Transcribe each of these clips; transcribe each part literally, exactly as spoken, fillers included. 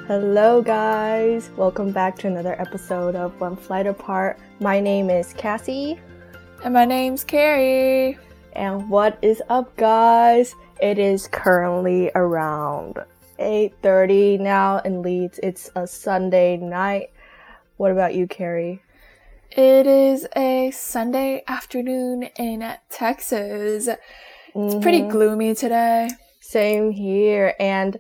Hello guys! Welcome back to another episode of One Flight Apart. My name is Cassie. And my name's Carrie. And what is up guys? It is currently around eight thirty now in Leeds. It's a Sunday night. What about you, Carrie? It is a Sunday afternoon in Texas. It's mm-hmm. pretty gloomy today. Same here. And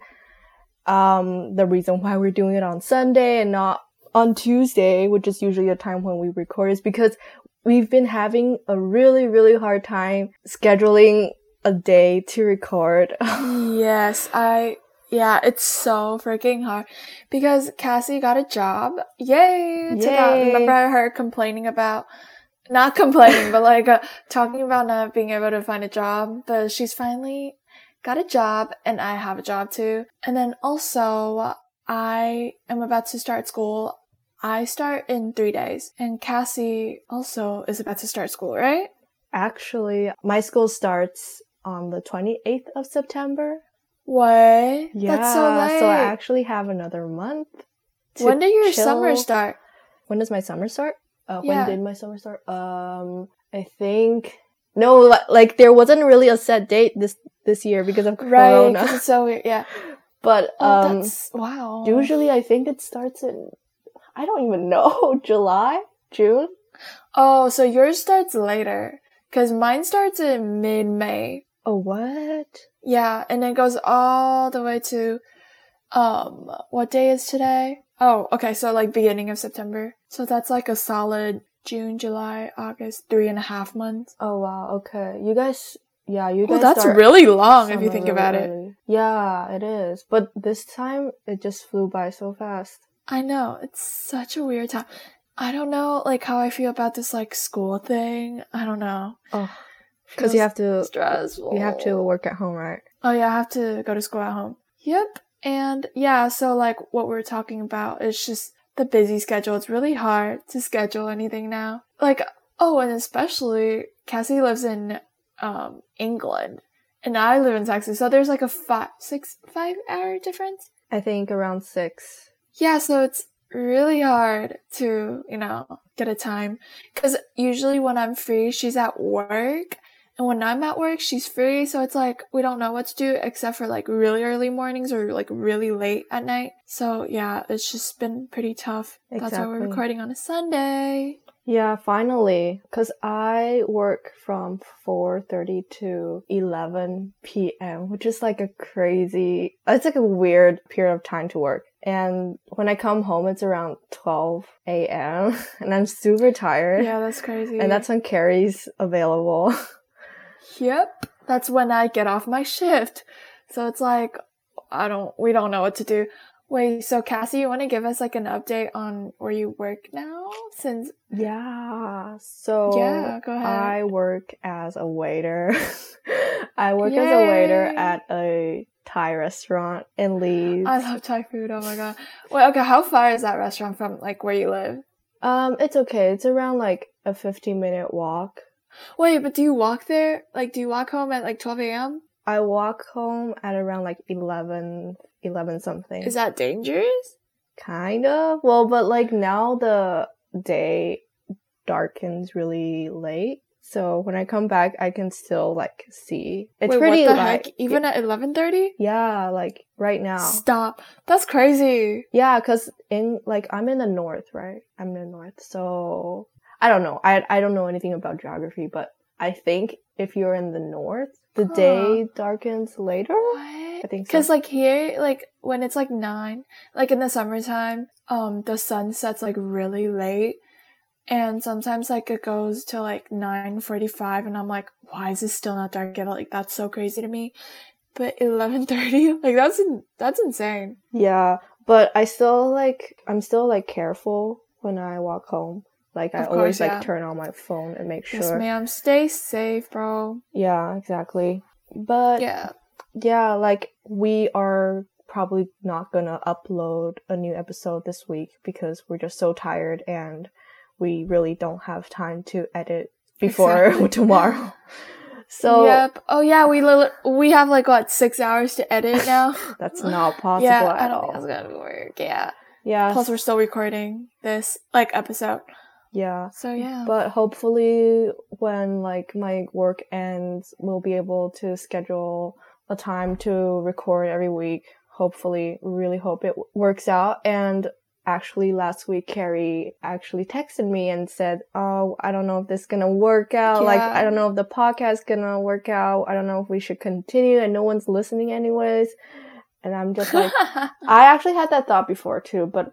um, the reason why we're doing it on Sunday and not on Tuesday, which is usually the time when we record, is because we've been having a really, really hard time scheduling a day to record. Yes, I... Yeah, it's so freaking hard because Cassie got a job. Yay! To that. Remember her complaining about, not complaining, but like uh, talking about not being able to find a job. But she's finally got a job and I have a job too. And then also I am about to start school. I start in three days and Cassie also is about to start school, right? Actually, my school starts on the twenty-eighth of September. What? Yeah, that's so late. So I actually have another month. When did your chill. summer start? When does my summer start? Uh, yeah. When did my summer start? Um, I think no, like, like there wasn't really a set date this this year because of Corona. Right, it's so weird. Yeah, but oh, um, that's, wow. Usually I think it starts in I don't even know July, June. Oh, so yours starts later because mine starts in mid-May. Oh, what? Yeah, and it goes all the way to, um, what day is today? Oh, okay, so like beginning of September. So that's like a solid June, July, August, three and a half months. Oh, wow, okay. You guys, yeah, you guys Well, that's start really long if you think really about early. it. Yeah, it is. But this time, it just flew by so fast. I know, it's such a weird time. I don't know, like, how I feel about this, like, school thing. I don't know. Oh. Because you have to stressful. You have to work at home, right? Oh yeah, I have to go to school at home. Yep. And yeah, so like what we're talking about is just the busy schedule. It's really hard to schedule anything now. Like, oh, and especially Cassie lives in um England and I live in Texas, so there's like a five, six, five hour difference. I think around six. Yeah, so it's really hard to, you know, get a time. Because usually when I'm free, she's at work. And when I'm at work, she's free, so it's like, we don't know what to do except for like really early mornings or like really late at night. So yeah, it's just been pretty tough. Exactly. That's why we're recording on a Sunday. Yeah, finally. Because I work from four thirty to eleven p.m., which is like a crazy, it's like a weird period of time to work. And when I come home, it's around twelve a.m. and I'm super tired. Yeah, that's crazy. And that's when Carrie's available. Yep, that's when I get off my shift. So it's like, I don't, we don't know what to do. Wait, so Cassie, you want to give us like an update on where you work now? Since yeah, so yeah, go ahead. I work as a waiter. I work Yay. as a waiter at a Thai restaurant in Leeds. I love Thai food. Oh my god. Wait, okay, how far is that restaurant from like where you live? Um, it's okay. It's around like a fifteen minute walk. Wait, but do you walk there? Like, do you walk home at like twelve a.m.? I walk home at around like eleven, eleven something. Is that dangerous? Kind of. Well, but like now the day darkens really late. So when I come back, I can still like see. It's Wait, pretty what the like, heck? Even at eleven thirty? Yeah, like right now. Stop. That's crazy. Yeah, because in like I'm in the north, right? I'm in the north. So I don't know. I I don't know anything about geography, but I think if you're in the north, the huh. day darkens later. What? I think so. Because like here, like when it's like nine, like in the summertime, um, the sun sets like really late, and sometimes like it goes to like nine forty-five, and I'm like, why is it still not dark yet? Like that's so crazy to me. But eleven thirty, like that's in- that's insane. Yeah, but I still like I'm still like careful when I walk home. Like, I of course, always, like, yeah. turn on my phone and make sure. Yes, ma'am. Stay safe, bro. Yeah, exactly. But, yeah, yeah, like, we are probably not gonna upload a new episode this week because we're just so tired and we really don't have time to edit before exactly. tomorrow. So yep. Oh yeah, we li- we have like what six hours to edit now. That's not possible yeah, at I don't all. think that's gonna work. Yeah. Yeah. Plus, we're still recording this like episode. Yeah. So yeah. But hopefully, when like my work ends, we'll be able to schedule a time to record every week. Hopefully, really hope it w- works out. And actually, last week, Carrie actually texted me and said, "Oh, I don't know if this is gonna work out. Yeah. Like, I don't know if the podcast is gonna work out. I don't know if we should continue, and no one's listening anyways." And I'm just like, I actually had that thought before too, but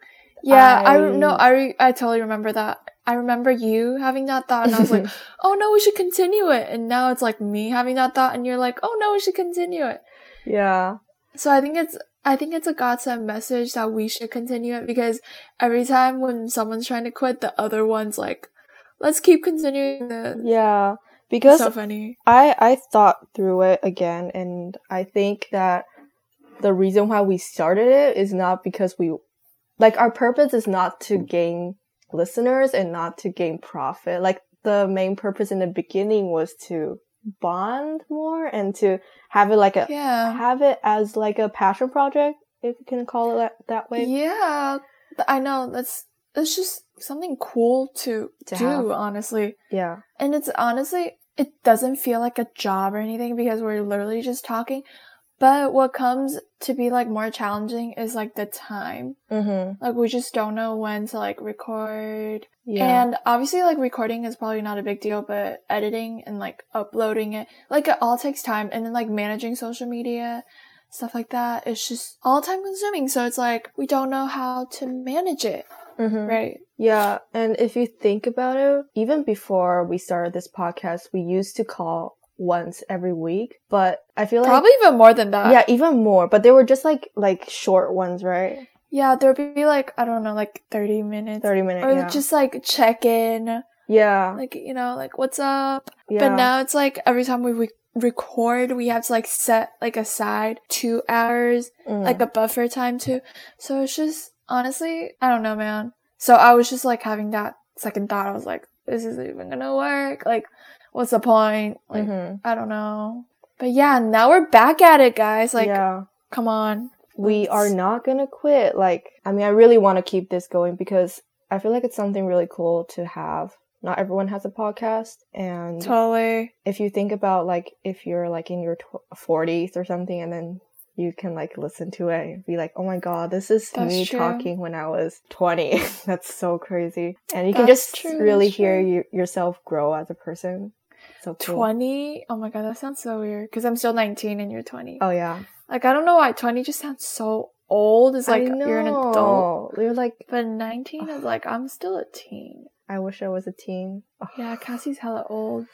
yeah, I, I no, I re- I totally remember that. I remember you having that thought, and I was like, "Oh no, we should continue it." And now it's like me having that thought, and you're like, "Oh no, we should continue it." yeah. So I think it's I think it's a godsend message that we should continue it, because every time when someone's trying to quit, the other one's like, "Let's keep continuing this." Yeah, because It's so funny. I I thought through it again, and I think that the reason why we started it is not because we, like, our purpose is not to gain listeners and not to gain profit. Like, the main purpose in the beginning was to bond more and to have it like a, Yeah. have it as like a passion project, if you can call it that, that way. Yeah. Th- I know. That's, it's just something cool to, To do, have. honestly. Yeah. And it's honestly, it doesn't feel like a job or anything, because we're literally just talking. But what comes to be like more challenging is like the time. Mm-hmm. Like, we just don't know when to like record. Yeah. And obviously, like, recording is probably not a big deal, but editing and like uploading it, like, it all takes time. And then like managing social media, stuff like that, it's just all time consuming. So it's like, we don't know how to manage it. Mm-hmm. Right. Yeah, and if you think about it, even before we started this podcast, we used to call once every week, but I feel like Probably even more than that. yeah, even more. But they were just like like short ones, right? Yeah, there'd be like, I don't know, like thirty minutes. Thirty minutes, Or yeah. just like check in, Yeah, like, you know, like, what's up? yeah. But now it's like every time we re- record, we have to like set like aside two hours, Mm. like a buffer time too. So it's just, honestly, I don't know, man. So I was just like having that second thought. I was like, this isn't even gonna work. Like, what's the point? Like, Mhm. I don't know. But yeah, now we're back at it, guys. Like, yeah. come on. We Let's- are not gonna quit. Like, I mean, I really want to keep this going because I feel like it's something really cool to have. Not everyone has a podcast, and Totally. if you think about like if you're like in your tw- forties or something, and then you can like listen to it and be like, oh my god, this is That's me true. talking when I was twenty. That's so crazy. And you can That's just true, really that's hear true. you, yourself grow as a person. So cool. twenty? Oh my god, that sounds so weird. Because I'm still nineteen and you're twenty. Oh yeah. Like, I don't know why twenty just sounds so old. It's like I know. you're an adult. You're like, But nineteen is like, I'm still a teen. I wish I was a teen. Oh, Yeah, Cassie's hella old.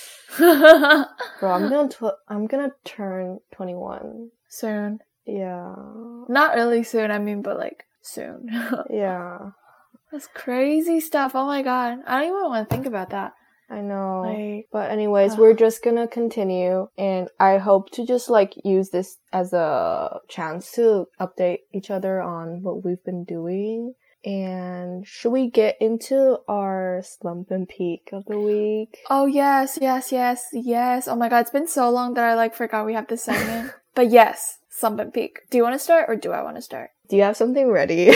bro, I'm gonna tw- I'm gonna turn twenty-one. Soon. Yeah. Not really soon, I mean, but like, soon. Yeah. That's crazy stuff. Oh my god. I don't even want to think about that. I know. Like, But anyways, ugh. we're just gonna continue, and I hope to just like use this as a chance to update each other on what we've been doing. And should we get into our slump and peak of the week? oh yes, yes, yes, yes. Oh my god, it's been so long that I like forgot we have this segment. But yes, Slump and Peak. Do you want to start or do I want to start? Do you have something ready?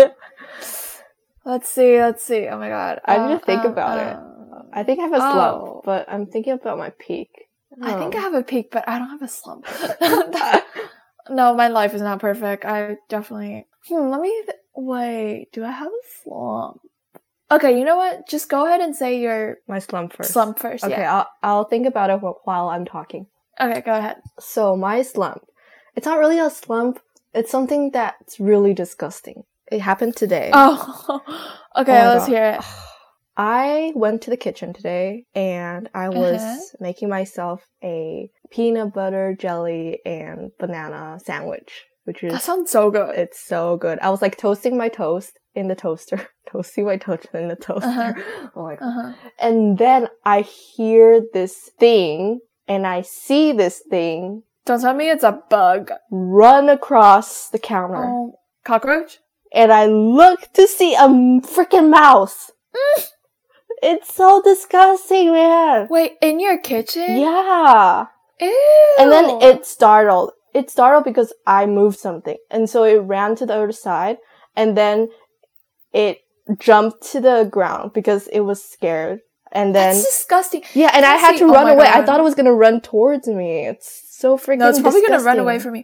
Let's see, let's see. Oh my god. I need to Uh, think um, about it. um, I think I have a slump, Oh. but I'm thinking about my peak. I think I Oh. have a peak, but I don't have a slump. No, my life is not perfect. I definitely. Hmm, let me. Th- Wait, do I have a slump? Okay, you know what? Just go ahead and say your my slump first. slump first. Okay, Yeah. I'll I'll think about it wh- while I'm talking. Okay, go ahead. So my slump, it's not really a slump. It's something that's really disgusting. It happened today. Oh, okay. Oh my let's God. hear it. I went to the kitchen today and I was Uh-huh. making myself a peanut butter jelly and banana sandwich, which is That sounds so good. it's so good. I was like toasting my toast in the toaster, toasting my toast in the toaster. Uh-huh. Oh my God. Uh-huh. And then I hear this thing and I see this thing Don't tell me it's a bug. run across the counter. Oh, cockroach? And I look to see a freaking mouse. It's so disgusting, man. Wait, in your kitchen? Yeah. Ew. And then it startled. It startled because I moved something. And so it ran to the other side. And then it jumped to the ground because it was scared. And then... That's disgusting. Yeah, and I had to oh run away. God. I thought it was going to run towards me. It's so freaking No, it's probably going to run away from me.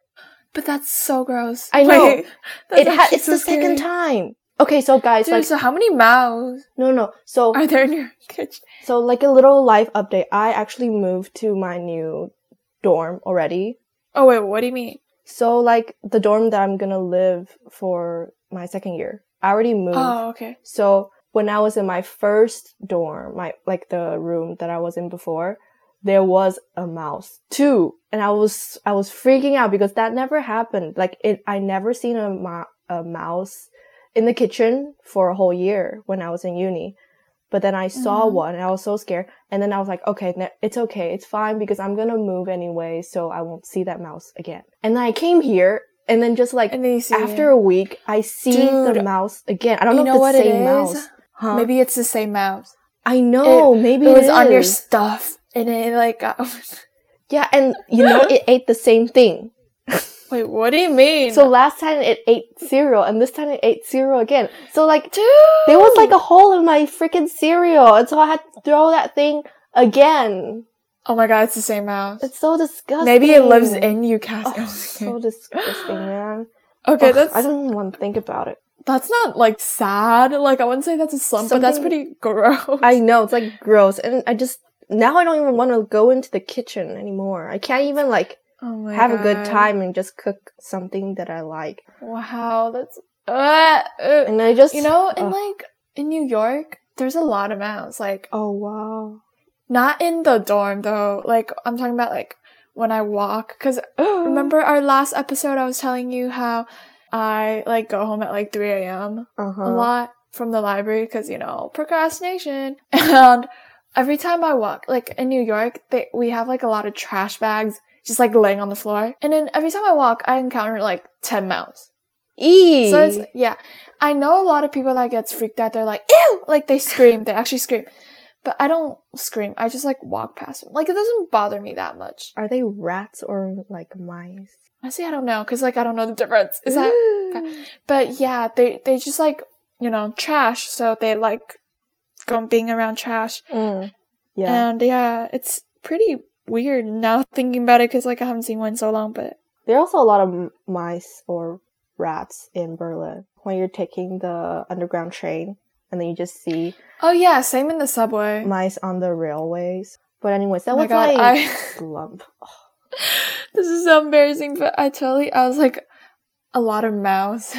But that's so gross. I know. Wait, it ha- it's so the scary. second time. Okay, so guys, Dude, like... so how many mouse No, no. So... are there in your kitchen? So, like a little life update. I actually moved to my new dorm already. Oh, wait, what do you mean? So, like, the dorm that I'm gonna live for my second year. I already moved. Oh, okay. So, when I was in my first dorm, my, like, the room that I was in before, there was a mouse. Two. And I was, I was freaking out because that never happened. Like, it, I never seen a, ma- a mouse in the kitchen for a whole year when I was in uni. But then I saw mm-hmm. one and I was so scared. And then I was like, okay, it's okay. It's fine because I'm going to move anyway. So I won't see that mouse again. And then I came here and then just like and then after it. a week, I see Dude, the mouse again. I don't know, know if what it's the it same is? mouse. Huh? Maybe it's the same mouse. I know. It, maybe it, it was is. on your stuff and it like got... Yeah. And you know, it ate the same thing. Wait, what do you mean? So last time it ate cereal and this time it ate cereal again. So like, Dude! there was like a hole in my freaking cereal. And so I had to throw that thing again. Oh my god, it's the same mouse. It's so disgusting. Maybe it lives in you, Cassie. Oh, so disgusting, man. Okay, Ugh, that's... I don't even want to think about it. That's not, like, sad. Like, I wouldn't say that's a slump, Something... but that's pretty gross. I know, it's, like, gross. And I just... Now I don't even want to go into the kitchen anymore. I can't even, like, oh my have God. a good time and just cook something that I like. Wow, that's... Uh, uh, and I just... You know, in, uh, like, in New York, there's a lot of mouse. Like... Oh, wow. Not in the dorm, though. Like, I'm talking about, like, when I walk. Because remember our last episode, I was telling you how I, like, go home at, like, three a.m. Uh-huh. a lot from the library because, you know, procrastination. And every time I walk, like, in New York, they, we have, like, a lot of trash bags just, like, laying on the floor. And then every time I walk, I encounter, like, ten mouse. Eee! So, it's, yeah. I know a lot of people that gets freaked out. They're like, ew! Like, they scream. They actually scream. But I don't scream. I just, like, walk past them. Like, it doesn't bother me that much. Are they rats or, like, mice? Honestly, I don't know. Because, like, I don't know the difference. Is that... But, yeah, they, they just, like, you know, trash. So they, like, go being around trash. Mm. Yeah. And, yeah, it's pretty weird now thinking about it. Because, like, I haven't seen one in so long. But there are also a lot of m- mice or rats in Berlin. When you're taking the underground train. And then you just see... Oh, yeah, same in the subway. Mice on the railways. But anyways, that oh was God, my I... slump. Oh. This is so embarrassing, but I totally... I was like, a lot of mouse.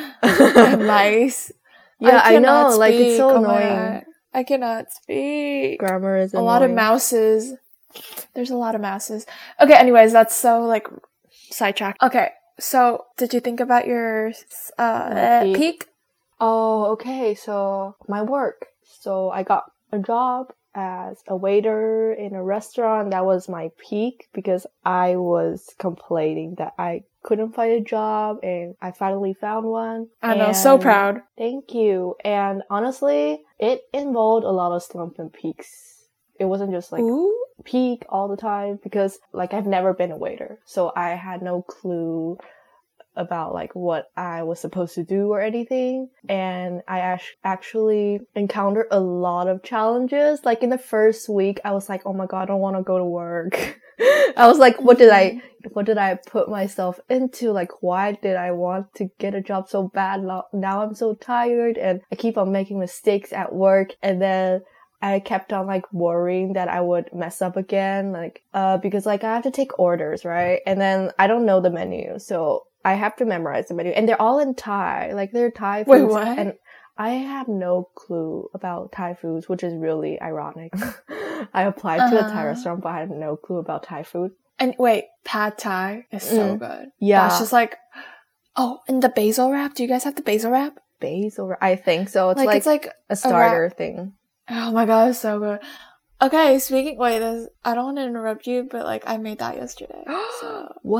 and mice. Yeah, I, I know. speak. Like, it's so oh annoying. I cannot speak. Grammar is a annoying. lot of mouses. There's a lot of mouses. Okay, anyways, that's so, like, sidetracked. Okay, so, did you think about your uh, peak? peak? Oh, okay. So, my work. So, I got a job as a waiter in a restaurant. That was my peak because I was complaining that I couldn't find a job and I finally found one. I know, and so proud. Thank you. And honestly, it involved a lot of slumps and peaks. It wasn't just like Ooh. peak all the time because like I've never been a waiter. So I had no clue about like what I was supposed to do or anything. And I act- actually encountered a lot of challenges. Like in the first week, I was like, oh my God, I don't want to go to work. I was like, what did I, what did I put myself into? Like, why did I want to get a job so bad? Now I'm so tired and I keep on making mistakes at work. And then I kept on like worrying that I would mess up again. Like, uh, because like I have to take orders, right? And then I don't know the menu. So I have to memorize the menu, and they're all in Thai. Like, they're Thai foods. Wait, what? And I have no clue about Thai foods, which is really ironic. I applied uh-huh. to a Thai restaurant, but I had no clue about Thai food. And wait, Pad Thai is so mm. good. Yeah. That's just like, oh, and the basil wrap? Do you guys have the basil wrap? Basil wrap? I think so. It's like, like, it's like a starter a thing. Oh my God, it's so good. Okay, speaking, wait, this, I don't want to interrupt you, but like, I made that yesterday, so. What?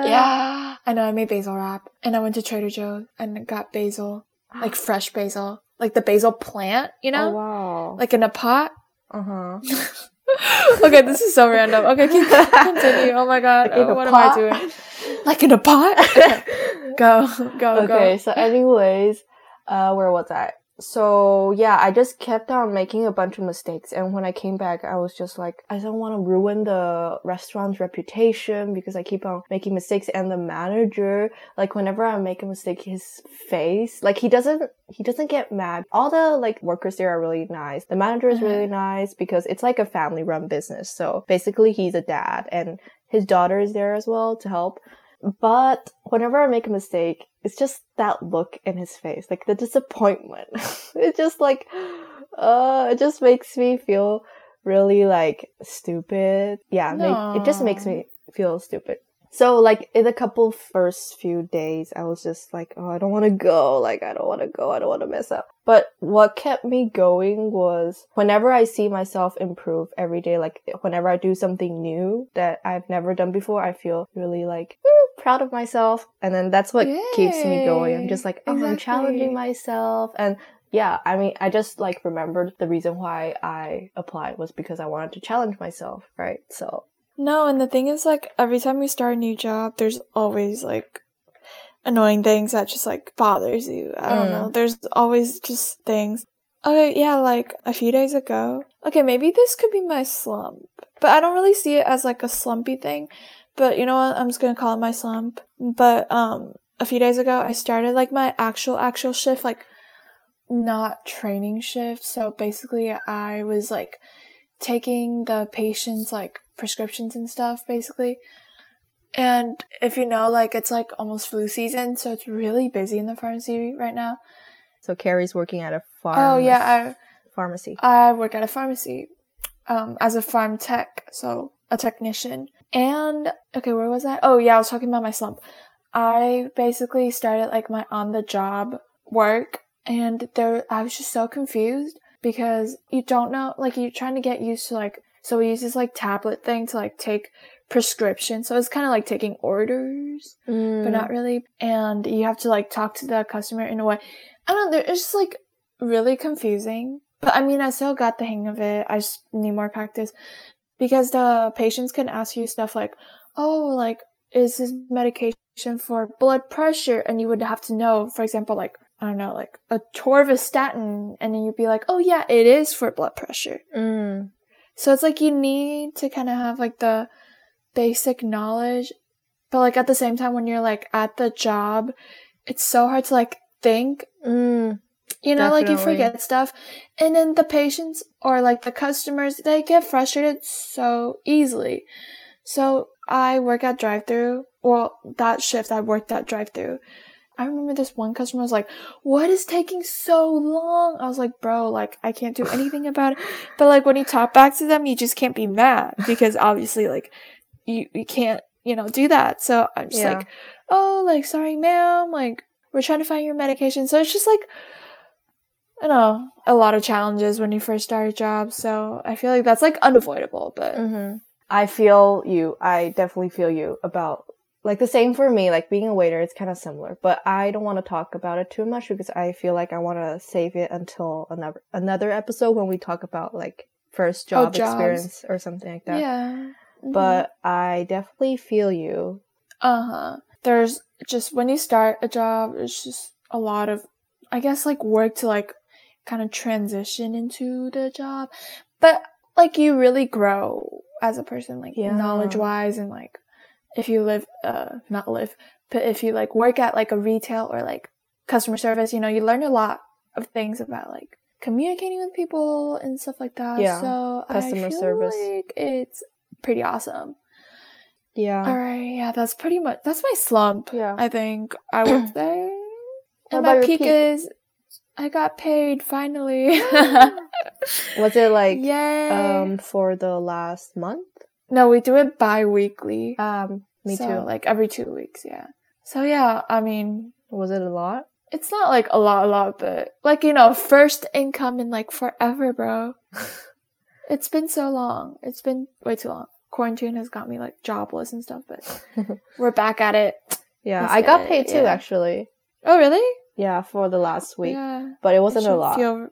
Yeah. I know, I made basil wrap, and I went to Trader Joe's and got basil, like fresh basil. like the basil plant, you know? Oh, wow. Like in a pot. Uh-huh. Okay, this is so random. Okay, keep continue. Oh my god. Like Oh, what pot? am I doing? Like in a pot? Okay. Go, go, okay, go. Okay, so anyways, uh, where was I? So yeah, I just kept on making a bunch of mistakes, and when I came back, I was just like, I don't want to ruin the restaurant's reputation because I keep on making mistakes. And the manager, like whenever I make a mistake, his face, like he doesn't, he doesn't get mad. All the like workers there are really nice. The manager is really nice because it's like a family-run business. So basically, he's a dad, and his daughter is there as well to help. But whenever I make a mistake, it's just that look in his face, like the disappointment. It's just like, uh, it just makes me feel really like stupid. Yeah, No. make, it just makes me feel stupid. So like in a couple first few days, I was just like, oh, I don't want to go. Like, I don't want to go. I don't want to mess up. But what kept me going was whenever I see myself improve every day, like whenever I do something new that I've never done before, I feel really like mm, proud of myself. And then that's what Yay. keeps me going. I'm just like, oh, Exactly. I'm challenging myself. And yeah, I mean, I just like remembered the reason why I applied was because I wanted to challenge myself, right? So No, and the thing is, like, every time you start a new job, there's always, like, annoying things that just, like, bothers you. I don't Mm. know. There's always just things. Okay, yeah, like, a few days ago. Okay, maybe this could be my slump. But I don't really see it as, like, a slumpy thing. But you know what? I'm just gonna call it my slump. But, um, a few days ago, I started, like, my actual, actual shift, like, not training shift. So basically, I was, like, taking the patient's, like, prescriptions and stuff, basically. And if you know, like, it's like almost flu season, so it's really busy in the pharmacy right now. So Carrie's working at a farm. Oh yeah, pharmacy. I I work at a pharmacy, um, as a farm tech, so a technician. And okay, where was I? Oh yeah, I was talking about my slump. I basically started like my on the job work, and there I was just so confused because you don't know, like you're trying to get used to like. So we use this like tablet thing to like take prescriptions. So it's kind of like taking orders, mm. but not really. And you have to like talk to the customer in a way. I don't know. It's just like really confusing. But I mean, I still got the hang of it. I just need more practice because the patients can ask you stuff like, oh, like, is this medication for blood pressure? And you would have to know, for example, like, I don't know, like a torvastatin. And then you'd be like, oh yeah, it is for blood pressure. Mm. So it's like you need to kind of have like the basic knowledge, but like at the same time when you're like at the job, it's so hard to like think. Mm, you know, definitely. like you forget stuff. And then the patients or like the customers, they get frustrated so easily. So I work at drive-thru. Well, that shift I worked at drive-thru. I remember this one customer was like, what is taking so long? I was like, bro, like, I can't do anything about it. But, like, when you talk back to them, you just can't be mad because obviously, like, you, you can't, you know, do that. So I'm just yeah. like, oh, like, sorry, ma'am. Like, we're trying to find your medication. So it's just like, you know, a lot of challenges when you first start a job. So I feel like that's, like, unavoidable. But mm-hmm. I feel you. I definitely feel you about like the same for me, like being a waiter, it's kind of similar, but I don't want to talk about it too much because I feel like I want to save it until another another episode when we talk about like first job oh, experience or something like that. Yeah. Mm-hmm. But I definitely feel you. Uh-huh. There's just, when you start a job, it's just a lot of, I guess, like work to like kind of transition into the job. But like you really grow as a person, like yeah. knowledge-wise, and like if you live, uh, not live, but if you, like, work at, like, a retail or, like, customer service, you know, you learn a lot of things about, like, communicating with people and stuff like that. Yeah, so customer I feel service. like it's pretty awesome. Yeah. All right, yeah, that's pretty much, that's my slump, yeah. I think, I would say. What and my about peak, peak is, I got paid, finally. Was it, like, Yay. um, for the last month? No, we do it bi-weekly. Um, me so, too. like, every two weeks, yeah. So, yeah, I mean... Was it a lot? It's not, like, a lot, a lot, but, like, you know, first income in, like, forever, bro. It's been so long. It's been way too long. Quarantine has got me, like, jobless and stuff, but we're back at it. Yeah, Let's I got it, paid too, yeah. actually. Oh, really? Yeah, for the last week. Yeah. But it wasn't a lot. Feel...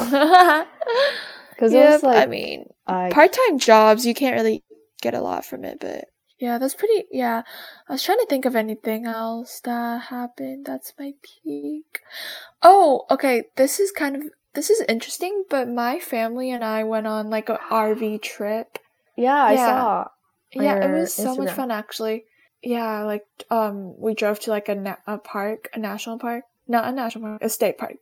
Because yep, it was like, I mean, I... part-time jobs, you can't really get a lot from it, but yeah, that's pretty, yeah. I was trying to think of anything else that happened. That's my peak. Oh, okay, this is kind of, this is interesting, but my family and I went on like an R V trip. Yeah, I Yeah. saw. Yeah, it was so Instagram. much fun, actually. Yeah, like, um, we drove to like a, na- a park, a national park. Not a national park, a state park.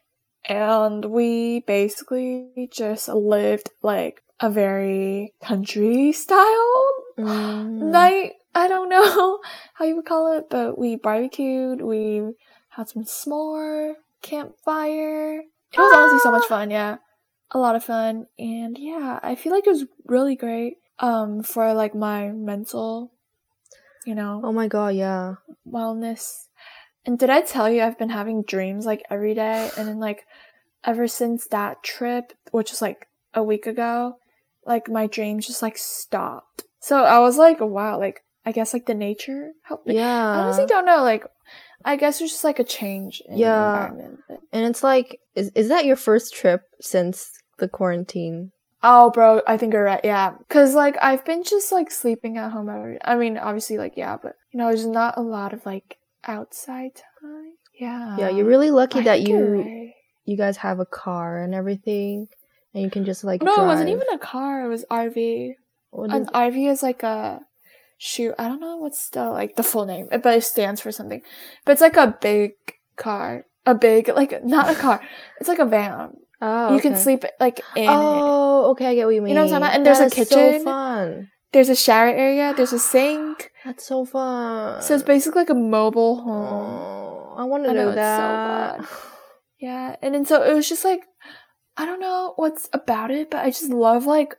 And we basically just lived like a very country style Mm. night. I don't know how you would call it, but we barbecued, we had some s'more, campfire. It was honestly so much fun, yeah. A lot of fun. And yeah, I feel like it was really great um for like my mental, you know, Oh my god, yeah. wellness. And did I tell you I've been having dreams like every day? And then like ever since that trip, which was like a week ago, like my dreams just like stopped. So I was like, wow, like I guess like the nature helped me. Yeah. I honestly don't know. Like I guess it's just like a change in Yeah. the environment. But... And it's like, is is that your first trip since the quarantine? Oh, bro, I think you're right. Yeah, because like I've been just like sleeping at home. Every- I mean, obviously, like yeah, but you know, there's not a lot of like outside time. Yeah. Yeah, you're really lucky I that think you're you right. you guys have a car and everything, and you can just like No, drive. it wasn't even a car. It was R V. What An is- R V is like a shoot. I don't know what's the like the full name, but it stands for something. But it's like a big car, a big like not a car. It's like a van. Oh, You can okay. sleep like in it. Oh, okay, I get what you mean. You know what I'm talking about? And there's a That is kitchen. So fun. There's a shower area. There's a sink. That's so fun. So it's basically like a mobile home. Oh, I want to I know, do it's so that. fun. Yeah, and then so it was just like I don't know what's about it, but I just love like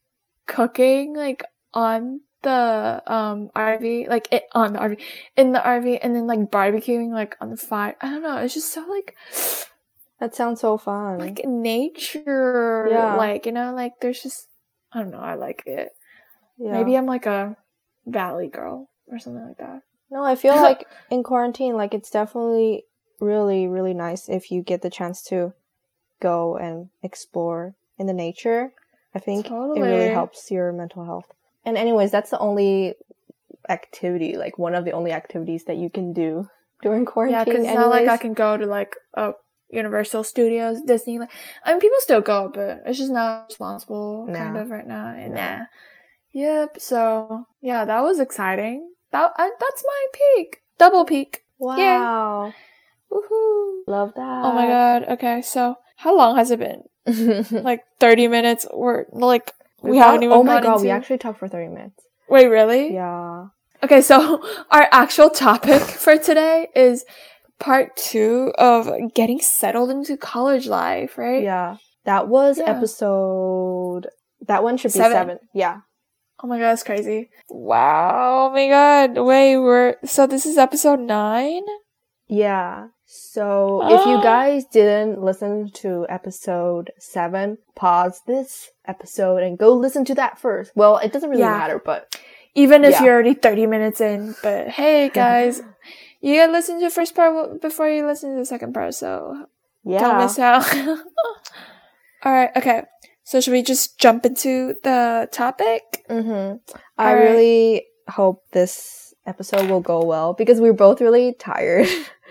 cooking like on the um R V, like it on the R V, in the R V, and then like barbecuing like on the fire. I don't know. It's just so like That sounds so fun. like nature. Yeah. Like you know, like there's just I don't know. I like it. yeah. Maybe I'm like a valley girl or something like that. No, I feel like in quarantine, like it's definitely really, really nice if you get the chance to go and explore in the nature. I think it Totally. really helps your mental health. And anyways, that's the only activity, like one of the only activities that you can do during quarantine. Yeah, because it's not like I can go to like a Universal Studios, Disneyland. I mean, people still go, but it's just not responsible kind No. of right now. And No. nah. Yep. So yeah, that was exciting. That I, that's my peak, double peak. Wow. Woohoo! Love that. Oh my god. Okay, so how long has it been? Like thirty minutes, or like we We've haven't got- even. Oh my gone god, into... we actually talked for thirty minutes. Wait, really? Yeah. Okay, so our actual topic for today is part two of getting settled into college life, right? Yeah. That was Yeah. episode. That one should be Seven. seven. Yeah. Oh my god, that's crazy. Wow. Oh my god. Wait, we're so this is episode nine? Yeah. So if you Ah. guys didn't listen to episode seven, pause this episode and go listen to that first. Well, it doesn't really Yeah. matter, but Even if Yeah. you're already thirty minutes in. But hey guys, you gotta listen to the first part before you listen to the second part, so yeah. don't miss out. Alright, okay. So should we just jump into the topic? Mm-hmm. I Alright. really hope this episode will go well because we're both really tired.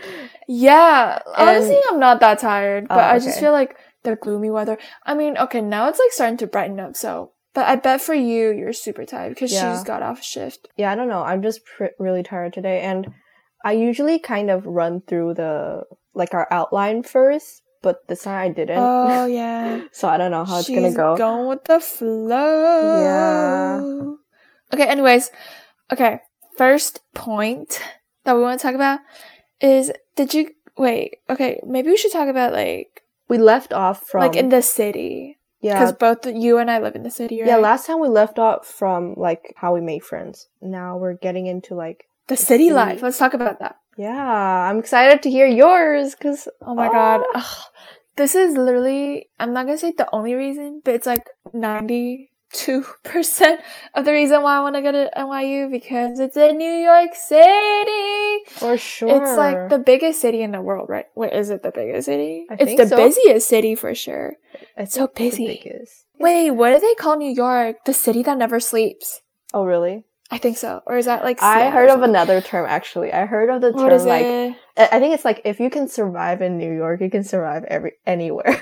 Yeah. And- Honestly, I'm not that tired, but Oh, I just okay. feel like the gloomy weather. I mean, okay, now it's like starting to brighten up, so. But I bet for you, you're super tired because she Yeah. just got off shift. Yeah, I don't know. I'm just pr- really tired today, and I usually kind of run through the like our outline first, but this time I didn't. Oh, yeah. So I don't know how it's She's gonna go. going with the flow. Yeah. Okay, anyways. Okay, first point that we want to talk about is, did you, wait, okay, maybe we should talk about like, We left off from like in the city. yeah. Because both you and I live in the city, right? Yeah, last time we left off from like how we made friends. Now we're getting into like The city city. life. Let's talk about that. yeah. I'm excited to hear yours because Oh my god. Ugh. This is literally, I'm not gonna say the only reason, but it's like ninety two percent of the reason why I want to go to N Y U, because it's in New York City. For sure. It's like the biggest city in the world, right? Wait, is it the biggest city? I it's think the so. busiest city for sure. It's so busy. biggest. Wait, what do they call New York? The city that never sleeps. Oh, really? I think so. Or is that like I heard of another term, actually. I heard of the term, what is like, it? I think it's like, if you can survive in New York, you can survive every anywhere.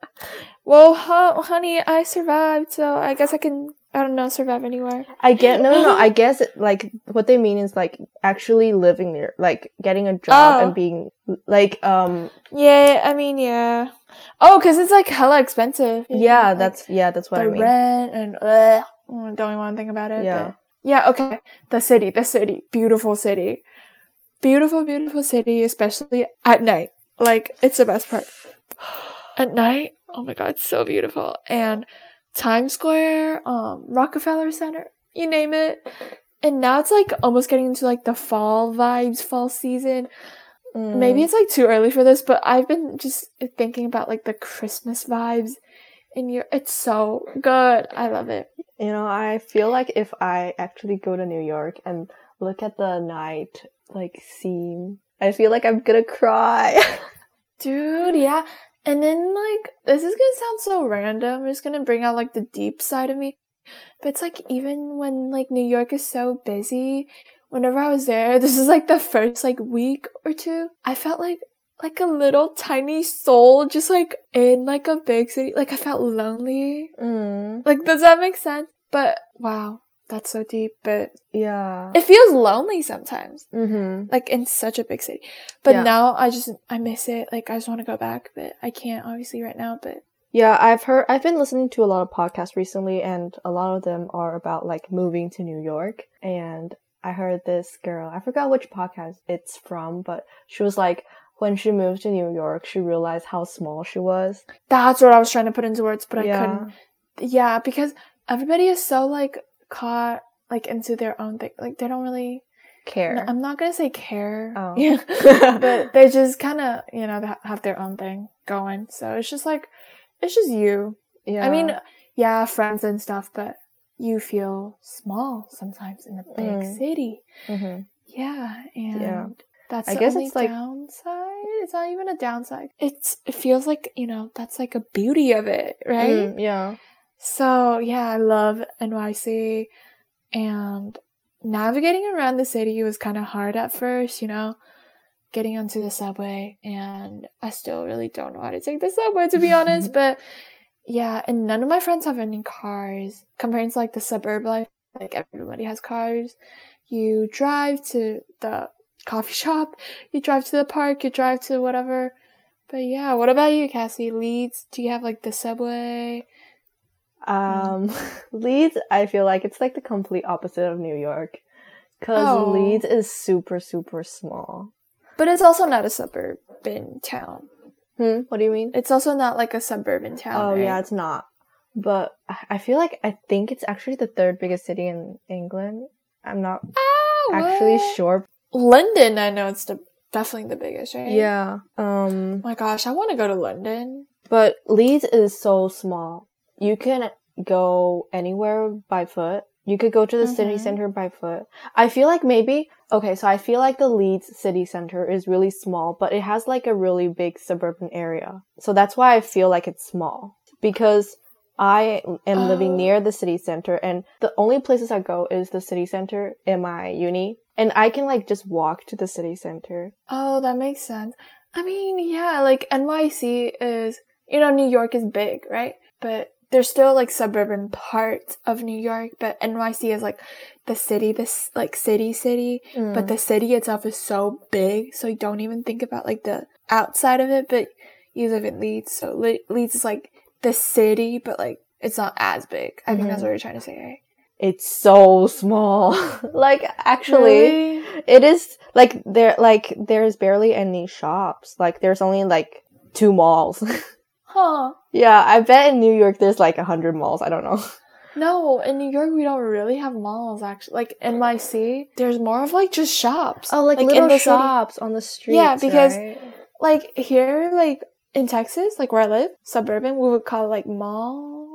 Well, huh, honey, I survived, so I guess I can, I don't know, survive anywhere. I get, no, no, no, I guess, it, like, what they mean is, like, actually living there, like, getting a job Oh. and being, like, um... Yeah, I mean, yeah. Oh, because it's, like, hella expensive. Yeah, like, that's, yeah, that's what the I mean. rent and, ugh, don't even want to think about it. Yeah. But, yeah, okay. The city, the city. Beautiful city. Beautiful, beautiful city, especially at night. Like, it's the best part. At night, oh my god, it's so beautiful. And Times Square, um, Rockefeller Center, you name it. And now it's like almost getting into like the fall vibes, fall season. Mm. Maybe it's like too early for this, but I've been just thinking about like the Christmas vibes in your. It's so good. I love it. You know, I feel like if I actually go to New York and look at the night, like, scene, I feel like I'm gonna cry. Dude, yeah. And then, like, this is gonna sound so random. I'm just gonna bring out, like, the deep side of me. But it's, like, even when, like, New York is so busy, whenever I was there, this is, like, the first, like, week or two, I felt like, like, a little tiny soul just, like, in, like, a big city. Like, I felt lonely. Mm. Like, does that make sense? But, wow, that's so deep. But Yeah. it feels lonely sometimes. Mm-hmm. Like, in such a big city. But Yeah. now, I just, I miss it. Like, I just want to go back, but I can't, obviously, right now, but... Yeah, I've heard, I've been listening to a lot of podcasts recently, and a lot of them are about, like, moving to New York. And I heard this girl, I forgot which podcast it's from, but she was like, when she moved to New York, she realized how small she was. That's what I was trying to put into words, but I Yeah. couldn't. Yeah, because everybody is so, like, caught, like, into their own thing. Like, they don't really... Care. No, I'm not gonna say care. Oh. Yeah. But they just kind of, you know, they ha- have their own thing going. So it's just, like, it's just you. Yeah. I mean, yeah, friends and stuff, but you feel small sometimes in a big Mm. city. Mm-hmm. Yeah, and Yeah. that's I the guess only it's, like- downside. It's not even a downside. It's it feels like, you know, that's like a beauty of it, right? Mm, yeah. So yeah, I love N Y C, and navigating around the city was kind of hard at first, you know, getting onto the subway, and I still really don't know how to take the subway, to be honest, but yeah, and none of my friends have any cars compared to like the suburb life. Like, everybody has cars. You drive to the coffee shop, you drive to the park, you drive to whatever. But yeah, what about you, Cassie? Leeds, do you have like the subway? Um, Leeds, I feel like it's like the complete opposite of New York. Because Oh. Leeds is super, super small. But it's also not a suburban town. Hmm? What do you mean? It's also not like a suburban town. Oh, right? yeah, it's not. But I I feel like, I think it's actually the third biggest city in England. I'm not Oh, actually what? sure. London, I know it's the definitely the biggest, right? Yeah. Um, Oh my gosh, I want to go to London. but Leeds is so small. You can go anywhere by foot. You could go to the city Mhm. center by foot. I feel like maybe, okay, so I feel like the Leeds city center is really small, but it has like a really big suburban area. So that's why I feel like it's small. Because I am living Oh. near the city center, and the only places I go is the city center in my uni. And I can like just walk to the city center. Oh, that makes sense. I mean, yeah, like N Y C is, you know, New York is big, right? But there's still like suburban parts of New York, but N Y C is like the city, this like city city. Mm. But the city itself is so big, so you don't even think about like the outside of it. But you live in Leeds, so Le- Leeds is like the city, but like it's not as big. I think that's Mhm. what you're trying to say, right? It's so small. Like, actually, Really? it is like there like there's barely any shops. Like there's only like two malls. Huh. Yeah, I bet in New York there's like a hundred malls. I don't know. No, in New York we don't really have malls actually. Like N Y C, there's more of like just shops. Oh, like, in little the city. shops on the streets. Yeah, because- right? Like here, like in Texas, like where I live, suburban, we would call it like mall,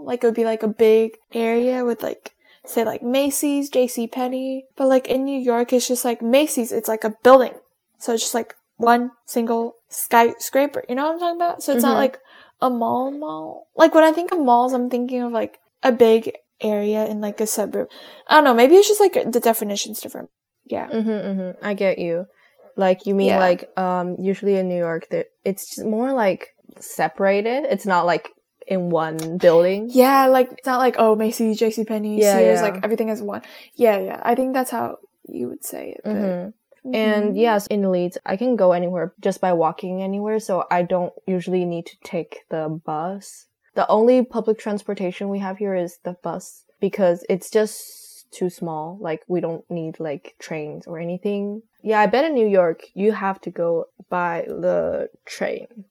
Like, it would be, like, a big area with, like, say, like, Macy's, JCPenney. But, like, in New York, it's just, like, Macy's, it's, like, a building. So, it's just, like, one single skyscraper. You know what I'm talking about? So, it's mm-hmm. not, like, a mall mall. Like, when I think of malls, I'm thinking of, like, a big area in, like, a suburb. I don't know. Maybe it's just, like, the definition's different. Yeah. Mm-hmm, mm-hmm. I get you. Like, you mean, yeah. like, um, usually in New York, it's just more, like, separated. It's not, like, in one building. Yeah, like, it's not like, oh, Macy's, JCPenney, yeah, Sears, yeah. like, everything is one. Yeah, yeah. I think that's how you would say it. But... Mm-hmm. Mm-hmm. And, yes, in Leeds, I can go anywhere just by walking anywhere, so I don't usually need to take the bus. The only public transportation we have here is the bus, because it's just too small. Like, we don't need, like, trains or anything. Yeah, I bet in New York, you have to go by the train.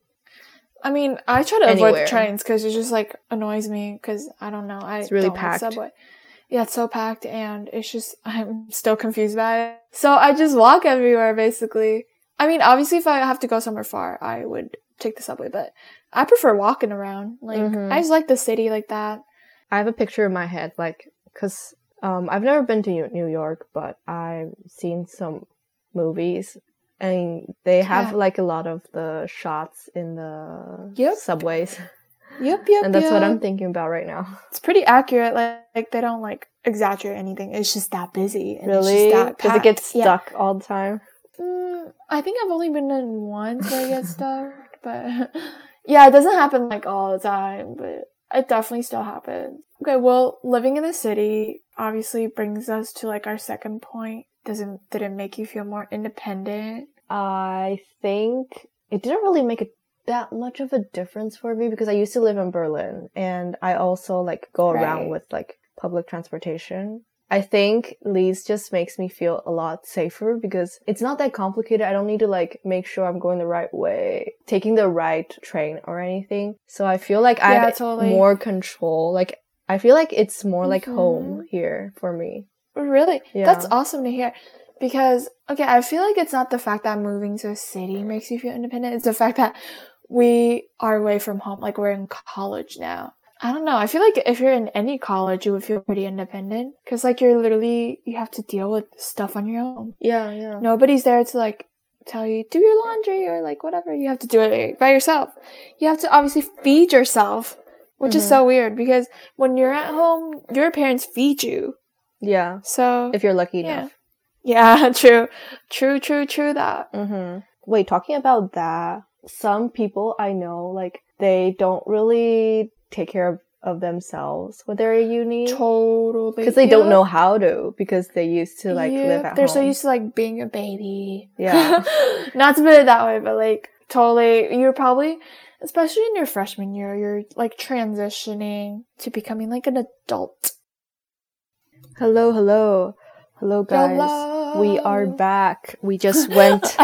I mean, I try to Anywhere. avoid the trains because it just, like, annoys me because, I don't know, I it's really don't packed. like Subway. Yeah, it's so packed and it's just, I'm still confused by it. So I just walk everywhere, basically. I mean, obviously, if I have to go somewhere far, I would take the subway, but I prefer walking around. Like, mm-hmm. I just like the city like that. I have a picture in my head, like, because um, I've never been to New York, but I've seen some movies. And they have, yeah. like, a lot of the shots in the yep. subways. Yep, yep, And that's yep. what I'm thinking about right now. It's pretty accurate. Like, like they don't, like, exaggerate anything. It's just that busy. And really? Because it gets stuck yeah. all the time? Mm, I think I've only been in once where I get stuck. But, yeah, it doesn't happen, like, all the time. But it definitely still happens. Okay, well, living in the city obviously brings us to, like, our second point. Doesn't did it make you feel more independent? I think it didn't really make it that much of a difference for me because I used to live in Berlin and I also like go right. around with like public transportation. I think Leeds just makes me feel a lot safer because it's not that complicated. I don't need to like make sure I'm going the right way, taking the right train or anything. So I feel like I yeah, have totally. more control. Like I feel like it's more like mm-hmm. home here for me. Really? Yeah. That's awesome to hear. Because, okay, I feel like it's not the fact that moving to a city makes you feel independent. It's the fact that we are away from home. Like, we're in college now. I don't know. I feel like if you're in any college, you would feel pretty independent. Because, like, you're literally, you have to deal with stuff on your own. Yeah, yeah. Nobody's there to, like, tell you, do your laundry or, like, whatever. You have to do it by yourself. You have to obviously feed yourself, which mm-hmm. is so weird. Because when you're at home, your parents feed you. Yeah. So. If you're lucky yeah. enough. Yeah, true. True, true, true that. Mm-hmm. Wait, talking about that, some people I know, like, they don't really take care of, of themselves when they're at uni. Totally. Because they yep. don't know how to, because they used to, like, yep. live at they're home. They're so used to, like, being a baby. Yeah. Not to put it that way, but, like, totally, you're probably, especially in your freshman year, you're, like, transitioning to becoming, like, an adult. Hello, hello. Hello, guys. YOLO. We are back. We just went.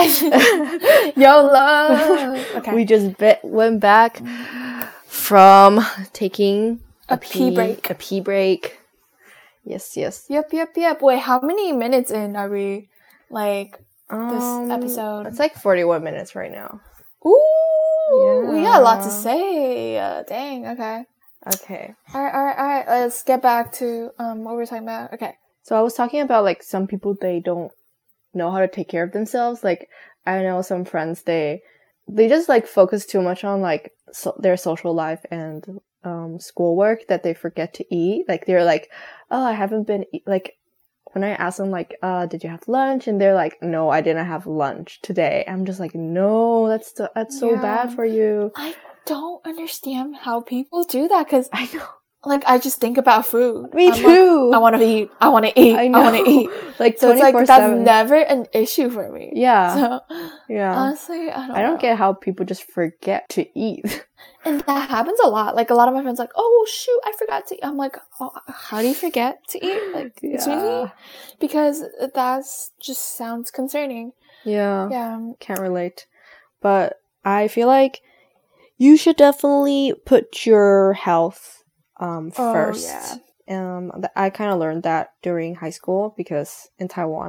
YOLO. Okay. We just be- went back from taking a, a pee, pee break. A pee break. Yes, yes. Yep, yep, yep. Wait, how many minutes in are we? Like, um, this episode? It's like forty-one minutes right now. Ooh. Yeah. We got a lot to say. Uh, dang, okay. Okay. Alright, alright, alright. Let's get back to um what we were talking about. Okay. So I was talking about, like, some people, they don't know how to take care of themselves. Like, I know some friends, they they just, like, focus too much on, like, so- their social life and um, schoolwork that they forget to eat. Like, they're like, oh, I haven't been, e-. like, when I ask them, like, uh, did you have lunch? And they're like, no, I didn't have lunch today. I'm just like, no, that's, so, that's so yeah. bad for you. I don't understand how people do that, because I know. Like, I just think about food. Me I'm too. Like, I want to eat. I want to eat. I, I want to eat. Like, so it's like, that's never an issue for me. Yeah. So, yeah. honestly, I don't I don't know. get how people just forget to eat. And that happens a lot. Like, a lot of my friends are like, oh, shoot, I forgot to eat. I'm like, oh, how do you forget to eat? Like, yeah. excuse me? Because that's just sounds concerning. Yeah. Yeah. Can't relate. But I feel like you should definitely put your health Um, first. Oh, yeah. Um, th- I kind of learned that during high school because in Taiwan,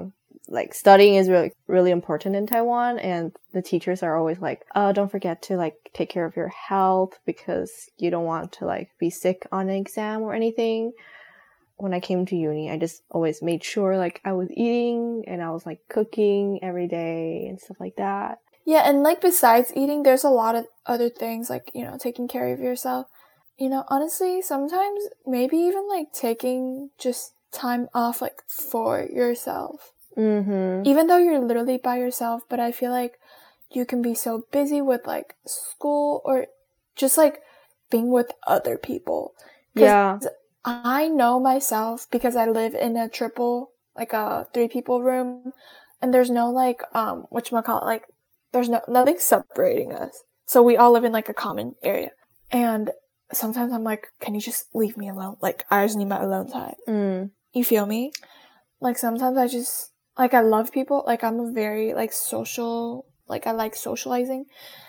like studying is really really important in Taiwan, and the teachers are always like, "Oh, don't forget to like take care of your health because you don't want to like be sick on an exam or anything." When I came to uni, I just always made sure like I was eating and I was like cooking every day and stuff like that. Yeah, and like besides eating, there's a lot of other things like, you know, taking care of yourself. You know, honestly, sometimes maybe even like taking just time off like for yourself. Mm-hmm. Even though you're literally by yourself, but I feel like you can be so busy with like school or just like being with other people. Yeah. I know myself because I live in a triple, like a three people room, and there's no like, um, whatchamacallit, like, there's no, nothing separating us. So we all live in like a common area. And sometimes I'm like, can you just leave me alone? Like, I just need my alone time. Mm. You feel me? Like, sometimes I just, like, I love people. Like, I'm a very, like, social, like, I like socializing.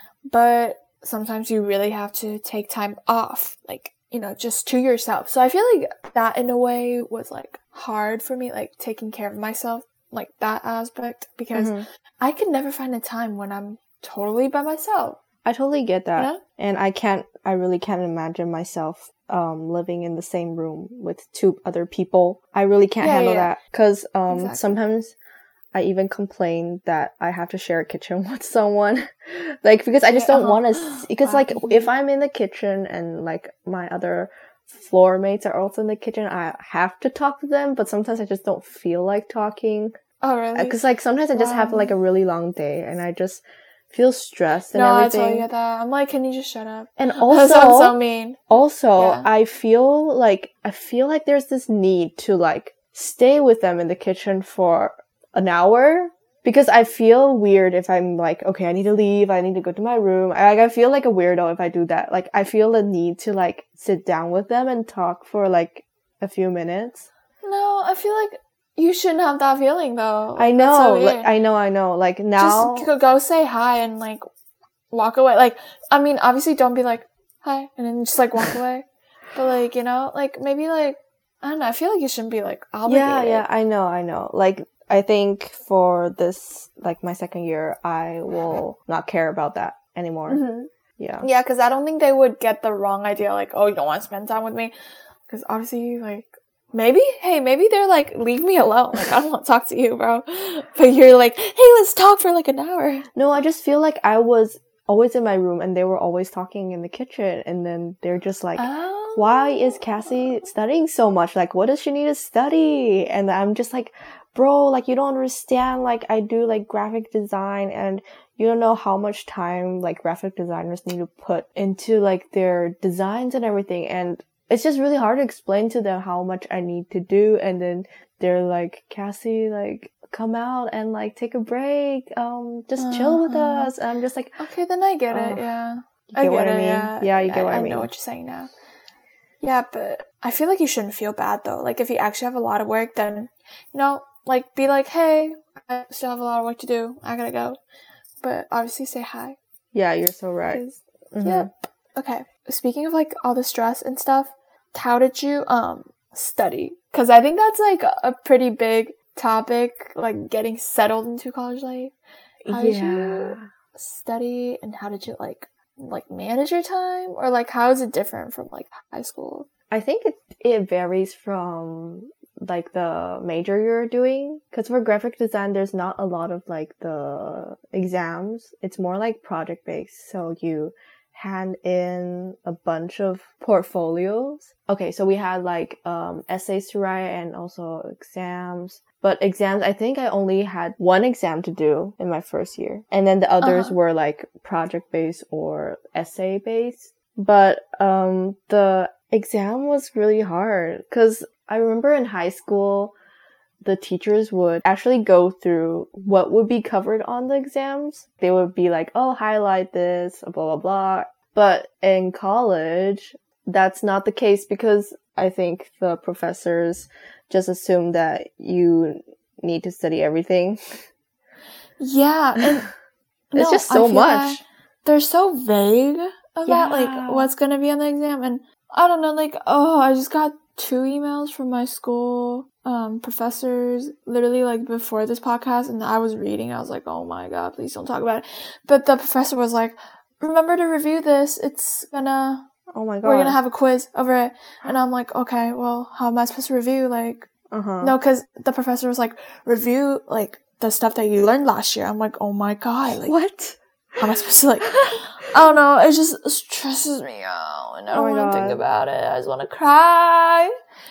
But sometimes you really have to take time off, like, you know, just to yourself. So I feel like that in a way was like hard for me, like taking care of myself, like that aspect, because mm-hmm. I could never find a time when I'm totally by myself. I totally get that. You know? And I can't, I really can't imagine myself um, living in the same room with two other people. I really can't yeah, handle yeah. that. Because um, exactly. sometimes I even complain that I have to share a kitchen with someone. Like, because I just yeah, don't uh-huh. want to, because like, if I'm in the kitchen and like my other floor mates are also in the kitchen, I have to talk to them, but sometimes I just don't feel like talking. Oh, really? Because like, sometimes I just wow. have like a really long day and I just feel stressed and no, everything. No, I totally get that. I'm like, can you just shut up? And also, that sounds so mean. Also, yeah. I feel like, I feel like there's this need to like stay with them in the kitchen for an hour, because I feel weird if I'm like, okay, I need to leave, I need to go to my room. I, like, I feel like a weirdo if I do that. Like, I feel the need to like sit down with them and talk for like a few minutes. No, I feel like you shouldn't have that feeling though. I know, so like I know, I know. Like now, just go say hi and like walk away. Like, I mean, obviously, don't be like hi and then just like walk away. But like, you know, like maybe like I don't know. I feel like you shouldn't be like obligated. Yeah, yeah, I know, I know. Like. I think for this, like my second year, I will not care about that anymore. Mm-hmm. Yeah. Yeah, because I don't think they would get the wrong idea, like, oh, you don't want to spend time with me. Because obviously, like, maybe, hey, maybe they're like, leave me alone. Like, I don't want to talk to you, bro. But you're like, hey, let's talk for like an hour. No, I just feel like I was always in my room and they were always talking in the kitchen. And then they're just like, oh. Why is Cassie studying so much? Like, what does she need to study? And I'm just like, bro, like, you don't understand, like, I do, like, graphic design, and you don't know how much time, like, graphic designers need to put into, like, their designs and everything, and it's just really hard to explain to them how much I need to do, and then they're like, Cassie, like, come out and, like, take a break, um, just uh-huh. chill with us, and I'm just like... Okay, then I get it, uh, yeah. You get I what get I mean? It, yeah, yeah, you get I, what I, I mean. I know what you're saying now. Yeah, but I feel like you shouldn't feel bad, though. Like, if you actually have a lot of work, then, you know... Like, be like, hey, I still have a lot of work to do. I gotta go. But obviously say hi. Yeah, you're so right. Mm-hmm. Yeah. Okay. Speaking of, like, all the stress and stuff, how did you um study? Because I think that's, like, a pretty big topic, like, getting settled into college life. How did yeah. you study, and how did you, like, like, manage your time? Or, like, how is it different from, like, high school? I think it, it varies from... like the major you're doing, because for graphic design there's not a lot of like the exams. It's more like project based, so you hand in a bunch of portfolios. Okay, so we had like um essays to write and also exams, but exams, I think I only had one exam to do in my first year, and then the others uh-huh. were like project based or essay based. But um the exam was really hard, because I remember in high school, the teachers would actually go through what would be covered on the exams. They would be like, oh, highlight this, blah, blah, blah. But in college, that's not the case, because I think the professors just assume that you need to study everything. Yeah. And it's no, just so much. They're so vague about, yeah. like, what's going to be on the exam. And I don't know, like, oh, I just got two emails from my school um, professors literally like before this podcast, and I was reading. I was like, oh my god, please don't talk about it. But the professor was like, remember to review this. It's gonna... Oh my god. We're gonna have a quiz over it. And I'm like, okay, well, how am I supposed to review? Like, uh-huh. No, because the professor was like, review, like, the stuff that you learned last year. I'm like, oh my god. Like, what? How am I supposed to, like... I don't know. It just stresses me out. And I don't oh want to think about it. I just want to cry.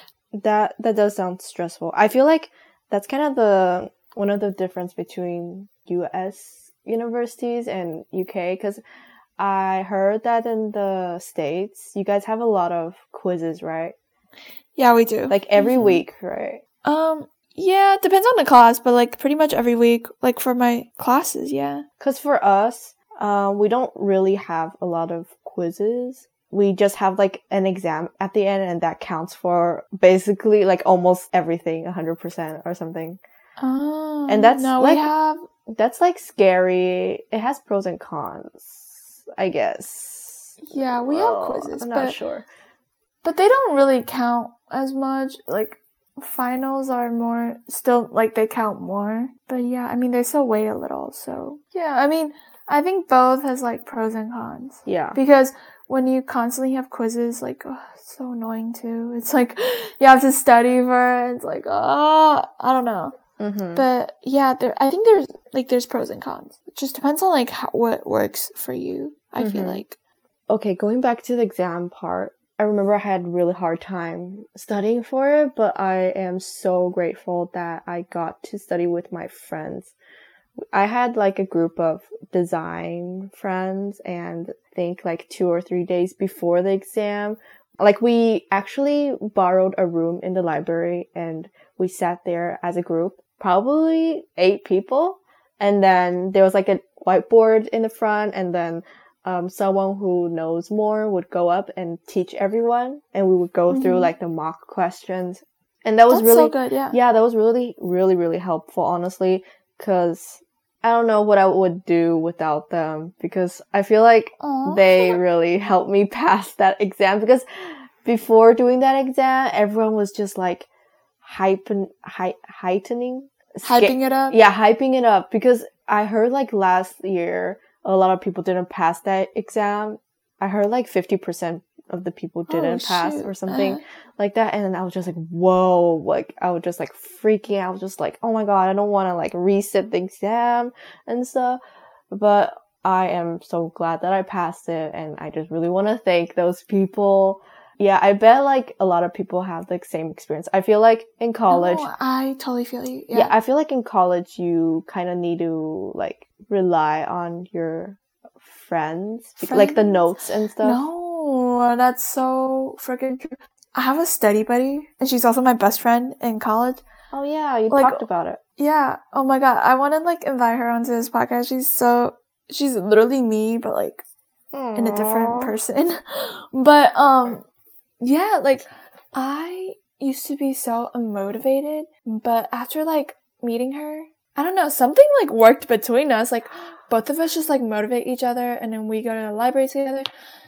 That that does sound stressful. I feel like that's kind of the... One of the difference between U S universities and U K. Because... I heard that in the States, you guys have a lot of quizzes, right? Yeah, we do. Like every mm-hmm. week, right? Um, yeah, it depends on the class, but like pretty much every week, like for my classes, yeah. Because for us, uh, we don't really have a lot of quizzes. We just have like an exam at the end, and that counts for basically like almost everything, one hundred percent or something. Oh, and that's no, like, we have... That's like scary. It has pros and cons. I guess. Yeah, we well, have quizzes. I'm but, not sure. But they don't really count as much. Like, finals are more, still, like, they count more. But yeah, I mean, they still weigh a little, so. Yeah, I mean, I think both has, like, pros and cons. Yeah. Because when you constantly have quizzes, like, oh, it's so annoying too. It's like, you have to study for it. It's like, oh, I don't know. Mm-hmm. But yeah, there. I think there's like there's pros and cons. It just depends on like how, what works for you. I mm-hmm. feel like. Okay, going back to the exam part, I remember I had a really hard time studying for it, but I am so grateful that I got to study with my friends. I had like a group of design friends, and I think like two or three days before the exam, like we actually borrowed a room in the library and we sat there as a group. Probably eight people. And then there was like a whiteboard in the front, and then um, someone who knows more would go up and teach everyone, and we would go mm-hmm. through like the mock questions. And that was That's really, so good, yeah. Yeah, that was really, really, really helpful, honestly, because I don't know what I would do without them, because I feel like Aww. They really helped me pass that exam, because before doing that exam, everyone was just like, Hypen, hi, heightening, hyping it up. Yeah, hyping it up, because I heard like last year a lot of people didn't pass that exam. I heard like fifty percent of the people didn't oh, pass shoot. or something uh. like that, and then I was just like, whoa, like I was just like freaking out. I was just like, oh my god, I don't want to like resit the exam and stuff. But I am so glad that I passed it, and I just really want to thank those people. Yeah, I bet like a lot of people have the same experience. I feel like in college... Oh, I totally feel you. Yeah. yeah, I feel like in college you kind of need to like rely on your friends, friends, like the notes and stuff. No, that's so freaking true. I have a study buddy, and she's also my best friend in college. Oh yeah, you like, talked about it. Yeah. Oh my god, I want to like invite her onto this podcast. She's so... She's literally me, but like Aww. in a different person. But, um... yeah, like, I used to be so unmotivated, but after, like, meeting her, I don't know, something, like, worked between us. Like, both of us just, like, motivate each other, and then we go to the library together.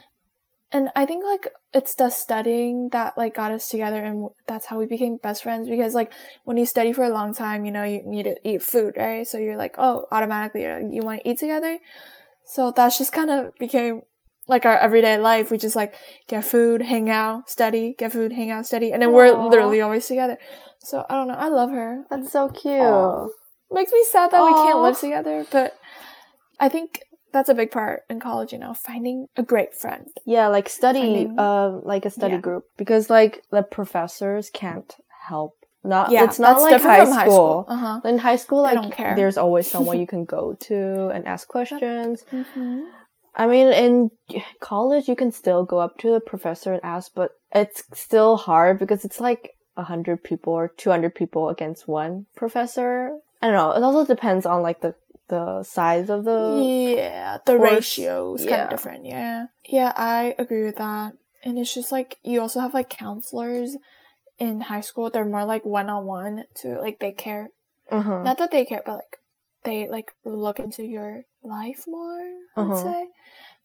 And I think, like, it's the studying that, like, got us together, and that's how we became best friends. Because, like, when you study for a long time, you know, you need to eat food, right? So you're like, oh, automatically, you want to eat together? So that's just kind of became... like our everyday life. We just like get food, hang out, study, get food, hang out, study, and then Aww. We're literally always together. So I don't know, I love her. That's so cute. Aww. Makes me sad that Aww. We can't live together, but I think that's a big part in college, you know, finding a great friend. Yeah, like study, finding, uh, like a study yeah. group, because like the professors can't help. Not yeah, it's not like high school. high school. Uh-huh. In high school, like don't care. There's always someone you can go to and ask questions. Mm-hmm. I mean, in college, you can still go up to the professor and ask, but it's still hard because it's like one hundred people or two hundred people against one professor. I don't know. It also depends on like the, the size of the Yeah, the course. ratio is yeah. kind of different. Yeah. Yeah, I agree with that. And it's just like, you also have like counselors in high school. They're more like one-on-one to like, they care. Uh-huh. Not that they care, but like, they like look into your life more, I would uh-huh. say.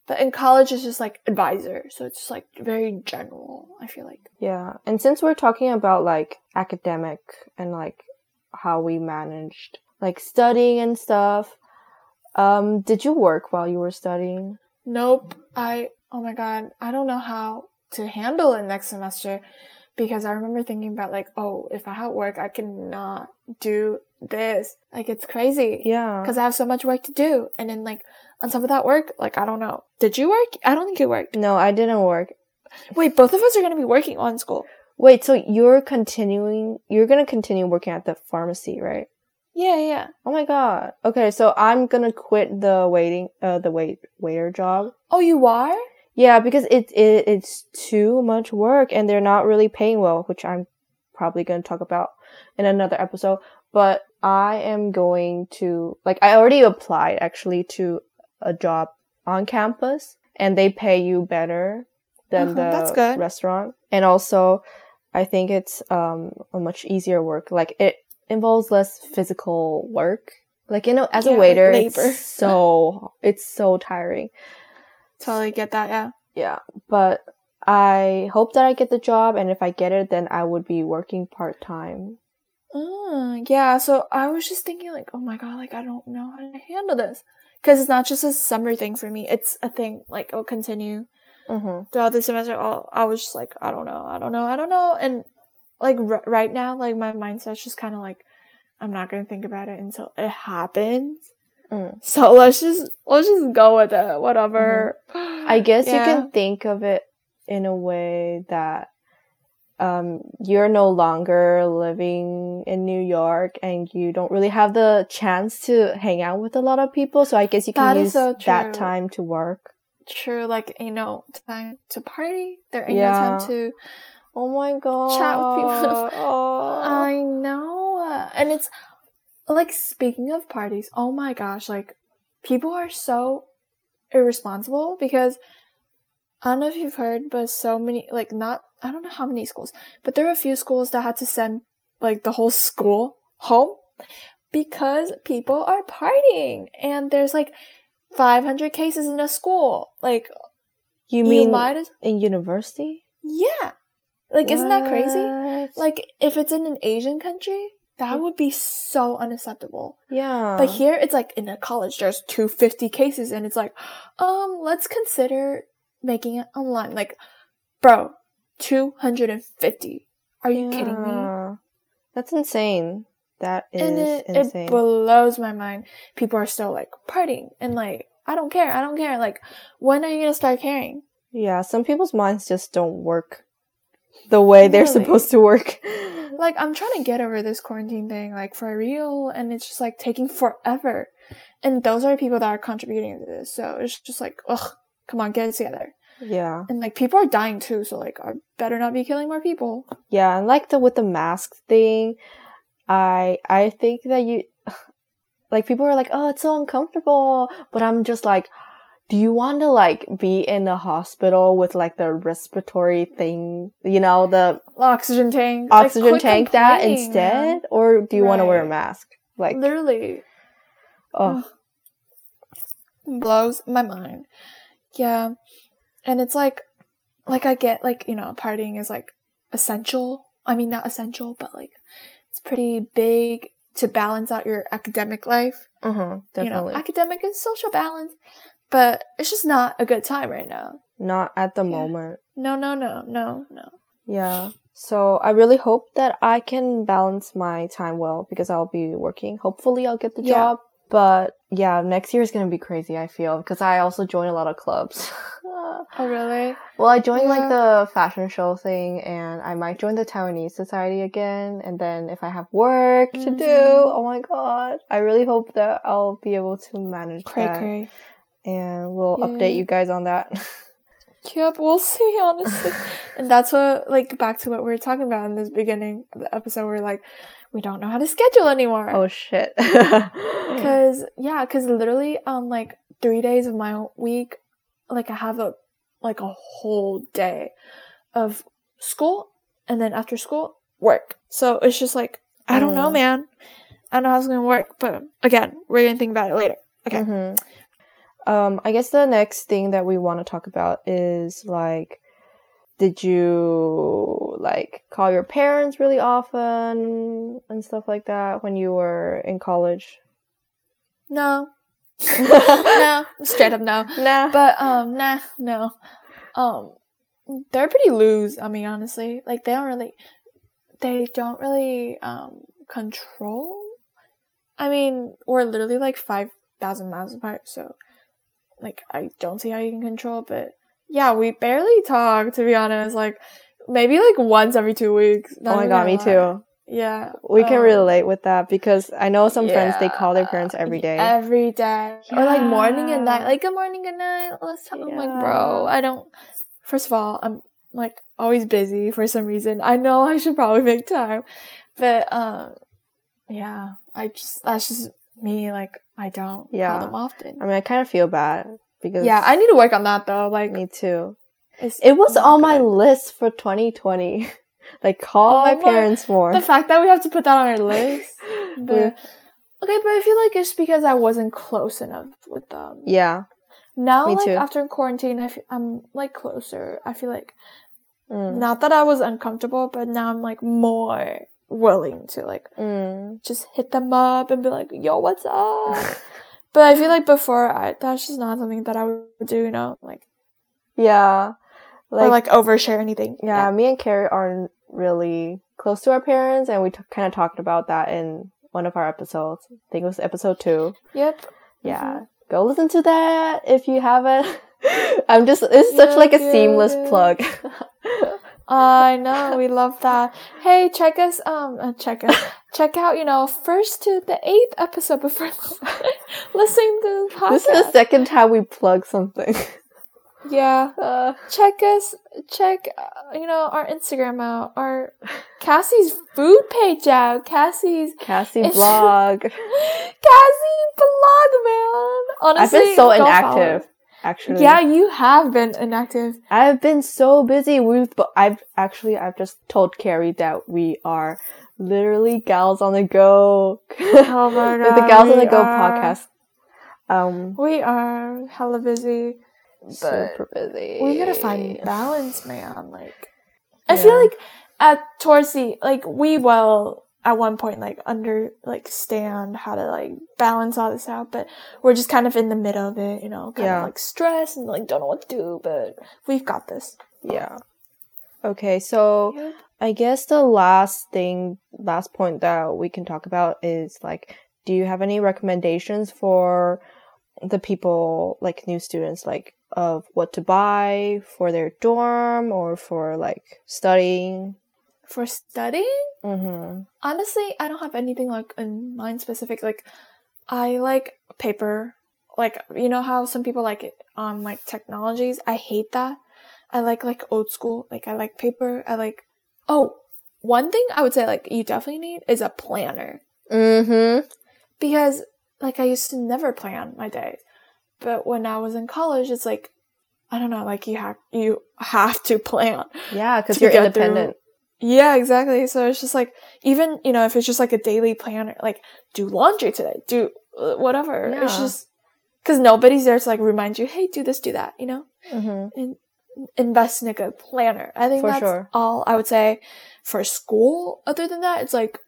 But in college, it's just like advisor. So it's just like very general, I feel like. Yeah. And since we're talking about like academic and like how we managed like studying and stuff, um, did you work while you were studying? Nope. I, oh my God, I don't know how to handle it next semester because I remember thinking about like, oh, if I had work, I cannot do this. Like, it's crazy. Yeah. Because I have so much work to do. And then like, on top of that work, like, I don't know. Did you work? I don't think you worked. No, I didn't work. Wait, both of us are going to be working on school. Wait, so you're continuing, you're going to continue working at the pharmacy, right? Yeah, yeah. Oh my God. Okay, so I'm going to quit the waiting, uh, the wait, waiter job. Oh, you are? Yeah, because it, it, it's too much work and they're not really paying well, which I'm probably going to talk about in another episode. But I am going to, like, I already applied actually to a job on campus and they pay you better than uh-huh, the that's good. restaurant. And also, I think it's um a much easier work. Like, it involves less physical work. Like, you know, as yeah, a waiter, like labor. it's so, it's so tiring. Totally get that, yeah. Yeah, but I hope that I get the job, and if I get it, then I would be working part-time. Uh, yeah, so I was just thinking, like, oh my God, like, I don't know how to handle this. Because it's not just a summer thing for me. It's a thing, like, it'll continue Mm-hmm. throughout the semester. I'll, I was just like, I don't know, I don't know, I don't know. And, like, r- right now, like, my mindset's just kind of like, I'm not going to think about it until it happens. Mm. So let's just, let's just go with it, whatever. Mm-hmm. I guess yeah. you can think of it in a way that um, you're no longer living in New York and you don't really have the chance to hang out with a lot of people. So I guess you can That use so that time to work. True, like, you know, time to party. There ain't Yeah. no time to Oh my God. chat with people. Oh. I know. And it's, like, speaking of parties, oh my gosh, like, people are so irresponsible because, I don't know if you've heard, but so many, like, not, I don't know how many schools, but there are a few schools that had to send, like, the whole school home because people are partying. And there's, like, five hundred cases in a school. Like, You mean you might as- in university? Yeah. Like, isn't that crazy? What? Like, if it's in an Asian country, that would be so unacceptable. Yeah. But here, it's like, in a college, there's two hundred fifty cases, and it's like, um, let's consider making it online. Like, bro, two hundred fifty. Are you yeah. kidding me? That's insane. That is And it, insane. it blows my mind. People are still, like, partying, and, like, I don't care, I don't care. Like, when are you gonna start caring? Yeah, some people's minds just don't work the way they're Really? supposed to work. Like, I'm trying to get over this quarantine thing, like, for real, and it's just, like, taking forever. And those are people that are contributing to this, so it's just like, ugh, come on, get it together. Yeah. And, like, people are dying too, so, like, I better not be killing more people. Yeah, and like the with the mask thing, I I think that you like people are like, "Oh, it's so uncomfortable." But I'm just like, do you want to like be in the hospital with like the respiratory thing, you know, the Oxygen tank. oxygen like, tank that complaining, instead? man. Or do you want to wear a Right. mask? Like, Literally. oh, Blows my mind. Yeah. And it's like, like I get, like, you know, partying is like essential. I mean, not essential, but like it's pretty big to balance out your academic life. uh-huh, definitely. You know, academic and social balance. But it's just not a good time right now. Not at the Yeah. moment. No, no, no, no, no. Yeah. So I really hope that I can balance my time well because I'll be working. Hopefully I'll get the Yeah. job. But yeah, next year is going to be crazy, I feel, because I also join a lot of clubs. Oh, really? Well, I joined Yeah. like the fashion show thing and I might join the Taiwanese society again. And then if I have work to Mhm. do, oh my God, I really hope that I'll be able to manage Cray that. cray. And we'll Yeah. update you guys on that. Yep, we'll see, honestly. And that's what, like, back to what we were talking about in this beginning of the episode, we're like, we don't know how to schedule anymore. Oh shit. Because, yeah, because literally, um, like, three days of my week, like, I have a, like, a whole day of school, and then after school, work. So it's just like, I don't know, Mm. man. I don't know how it's going to work, but again, we're going to think about it later. Okay. Mhm. Um, I guess the next thing that we want to talk about is like, did you like call your parents really often and stuff like that when you were in college? No. No. Straight up no. Nah. But, um, nah, no. Um, they're pretty loose, I mean, honestly. Like, they don't really, they don't really, um, control. I mean, we're literally like five thousand miles apart, so, like, I don't see how you can control, but, yeah, we barely talk, to be honest. Like, maybe, like, once every two weeks. Oh my god, me too. Yeah. We can um, relate with that because I know some yeah, friends, they call their parents every day. Every day. Yeah. Or, like, morning and night. Like, good morning, good night. Let's talk. Yeah. I'm like, bro, I don't... First of all, I'm, like, always busy for some reason. I know I should probably make time. But, um, yeah. I just... That's just me. Like, I don't Yeah. call them often. I mean, I kind of feel bad because... Yeah, I need to work on that, though. Like... Me too. It's It was on my good. list for twenty twenty. Like, call Oh my my- parents more. The fact that we have to put that on our list. But, Yeah. okay, but I feel like it's because I wasn't close enough with them. Yeah. Now, Me like, too. after quarantine, I feel, I'm, like, closer. I feel like, Mm. not that I was uncomfortable, but now I'm, like, more willing to, like, Mm. just hit them up and be like, yo, what's up? But I feel like before, I that's just not something that I would do, you know? Like, Yeah. or, like, overshare anything. Yeah, me and Carrie aren't really close to our parents, and we t- kind of talked about that in one of our episodes. I think it was episode two. Yep. Yeah, Mm-hmm. go listen to that if you haven't. I'm just, it's such Yeah, like a yeah, seamless yeah. plug. I know, we love that. Hey, check us, um, uh, check us, check out, you know, first to the eighth episode before listening to the podcast. This is the second time we plug something. Yeah. Uh, Check us, check, uh, you know, our Instagram out, our Cassie's food page out, Cassie's, Cassie It's- blog. Cassie blog, man. Honestly, I've been so go follow inactive, her. actually. Yeah, you have been inactive. I've been so busy. We've, but I've actually, I've just told Carrie that we are literally Gals on the Go. Oh my With the God, Gals on we the Go are. podcast. Um, We are hella busy. But super busy. we gotta find balance, man. Like, I Yeah. feel like at towards the like we will at one point like under like stand how to like balance all this out, but we're just kind of in the middle of it, you know, kind Yeah. of like stressed and like don't know what to do, but we've got this. Yeah. Okay, so Yep. I guess the last thing, last point that we can talk about is like, do you have any recommendations for the people, like new students, like of what to buy for their dorm or for like studying? For studying, Mm-hmm. honestly, I don't have anything like in mind specific. Like, I like paper. Like, you know how some people like it on like technologies. I hate that. I like like old school. Like, I like paper. I like. Oh, one thing I would say like you definitely need is a planner, Mm-hmm. because like I used to never plan my days, but when I was in college, it's like I don't know. Like you have you have to plan. Yeah, because To you're get through- independent. Yeah, exactly. So it's just like, even, you know, if it's just like a daily planner, like, do laundry today, do uh, whatever. It's Yeah. just, because nobody's there to like remind you, hey, do this, do that, you know? Mm-hmm. And invest in a good planner. I think For that's sure. all I would say for school. Other than that, it's like,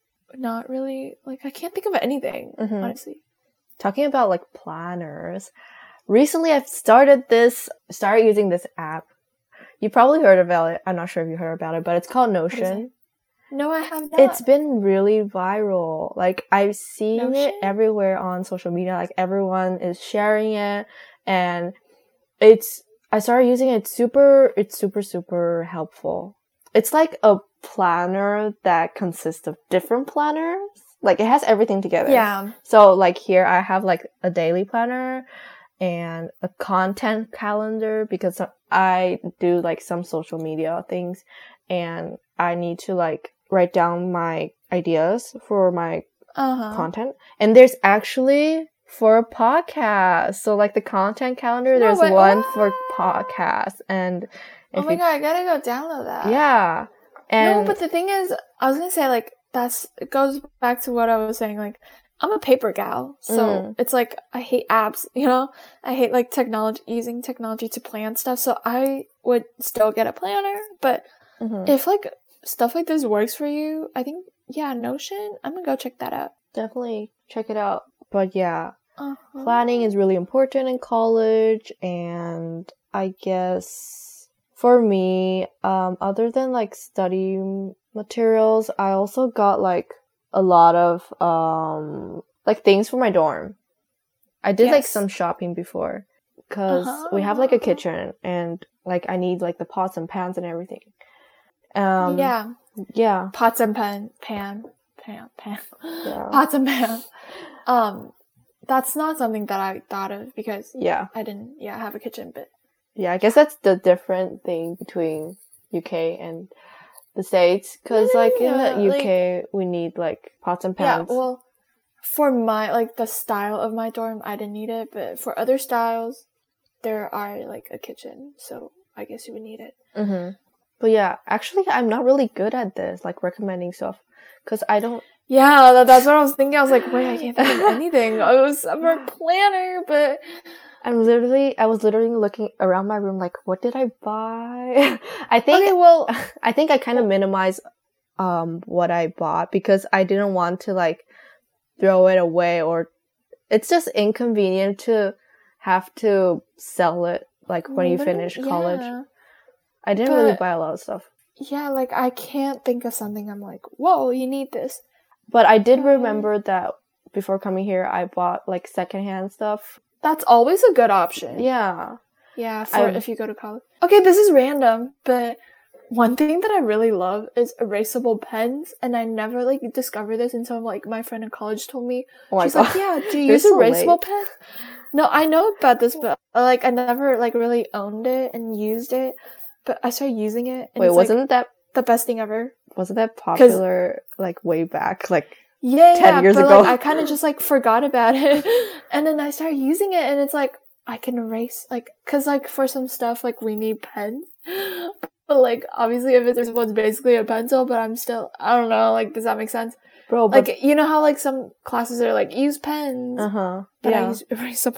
not really, like, I can't think of anything, Mhm. honestly. Talking about like planners, recently I've started this, started using this app. You probably heard about it. I'm not sure if you heard about it, but it's called is Notion. No, I have not. It's been really viral. Like, I've seen it Notion? everywhere on social media. Like, everyone is sharing it. And it's, I started using it. It's super, it's super, super helpful. It's like a planner that consists of different planners. Like, it has everything together. Yeah. So, like, here I have, like, a daily planner and a content calendar because I do, like, some social media things and I need to, like, write down my ideas for my Uh-huh. content. And there's actually for a podcast. So, like, the content calendar, No there's way. one for What? podcasts. And Oh if my you, god, I gotta go download that. yeah. And no, but the thing is, I was gonna say, like, that's, it goes back to what I was saying, like, I'm a paper gal, so mm. it's like I hate apps, you know? I hate like technology, using technology to plan stuff, so I would still get a planner, but mm-hmm. if like stuff like this works for you, I think, yeah, Notion, I'm gonna go check that out. Definitely check it out. But yeah, uh-huh. planning is really important in college, and I guess for me, um, other than like study materials, I also got like a lot of um like things for my dorm. I did yes. like some shopping before because uh-huh. we have like a kitchen, and like I need like the pots and pans and everything. Um, yeah, yeah, pots and pan, pan, pan, pan, yeah. pots and pan. Um, that's not something that I thought of because yeah, I didn't yeah have a kitchen, but yeah, I guess that's the different thing between U K and the States, because yeah, like in the U K like, we need like pots and pans. Yeah, well, for my like the style of my dorm, I didn't need it, but for other styles, there are like a kitchen, so I guess you would need it. Mm-hmm. But yeah, actually, I'm not really good at this, like recommending stuff, because I don't. Yeah, that, that's what I was thinking. I was like, wait, I can't think of anything. I was I'm a planner, but. I'm literally, I was literally looking around my room like, what did I buy? I think, okay, well, I think I kind of minimized, um, what I bought because I didn't want to like throw it away, or it's just inconvenient to have to sell it like when you finish college. Yeah. I didn't but, really buy a lot of stuff. Yeah, like I can't think of something I'm like, whoa, you need this. But I did remember that before coming here, I bought like secondhand stuff. That's always a good option. Yeah. Yeah, for I'm, if you go to college. Okay, this is random, but one thing that I really love is erasable pens, and I never, like, discovered this until, like, my friend in college told me. Oh She's God. like, yeah, do you use so erasable pens? No, I know about this, but, like, I never, like, really owned it and used it, but I started using it, and Wait, it's, wasn't like, that... the best thing ever? Wasn't that popular, like, way back, like... Yeah, ten yeah, years but ago. like I kind of just like forgot about it, and then I started using it, and it's like I can erase like because like for some stuff like we need pens, but like obviously if it's one's basically a pencil, but I'm still I don't know like does that make sense, bro? But like you know how like some classes are like use pens, uh huh, but yeah. I use erasable.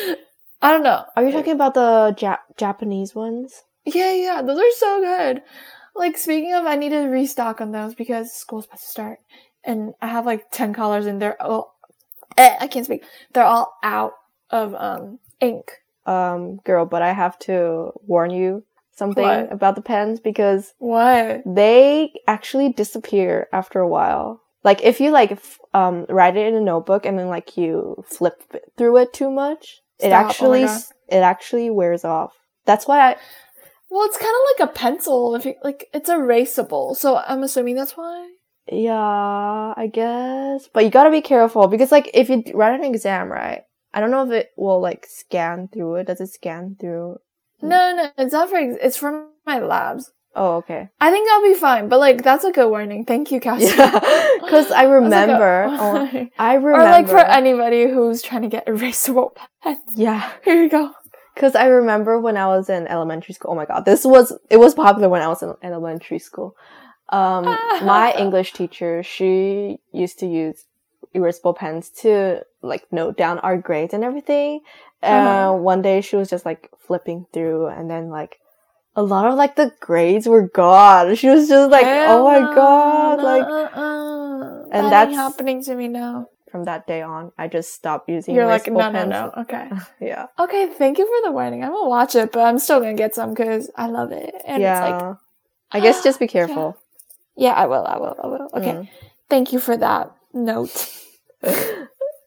I don't know. Are you talking about the Jap- Japanese ones? Yeah, yeah, those are so good. Like speaking of, I need to restock on those because school's about to start. And I have like ten colors and they're all, eh, I can't speak. They're all out of, um, ink. Um, girl, but I have to warn you something what? about the pens because what? They actually disappear after a while. Like if you like, f- um, write it in a notebook and then like you flip through it too much, Stop. it actually, oh it actually wears off. That's why I, well, it's kind of like a pencil. If you, like, it's erasable. So I'm assuming that's why. Yeah, I guess. But you gotta be careful because, like, if you write an exam, right? I don't know if it will, like, scan through it. Does it scan through? No, no, it's not for, ex- it's from my labs. Oh, okay. I think I'll be fine, but, like, that's a good warning. Thank you, Cassie. Yeah, because I remember. Like a, oh, I remember. Or, like, for anybody who's trying to get erasable pens. Yeah. Here you go. Because I remember when I was in elementary school. Oh my god, this was, it was popular when I was in elementary school. Um, my English teacher, she used to use erasable pens to, like, note down our grades and everything. And uh, one day she was just, like, flipping through and then, like, a lot of, like, the grades were gone. She was just like, Hell oh my no, god, like, uh, uh, and that that's happening to me now. From that day on, I just stopped using You're like, no, pens. no, no, okay. Yeah. Okay, thank you for the warning. I'm gonna watch it, but I'm still gonna get some because I love it. And yeah. it's like, I guess just be careful. Yeah. Yeah, I will, I will, I will. Okay. Mm. Thank you for that note. Okay,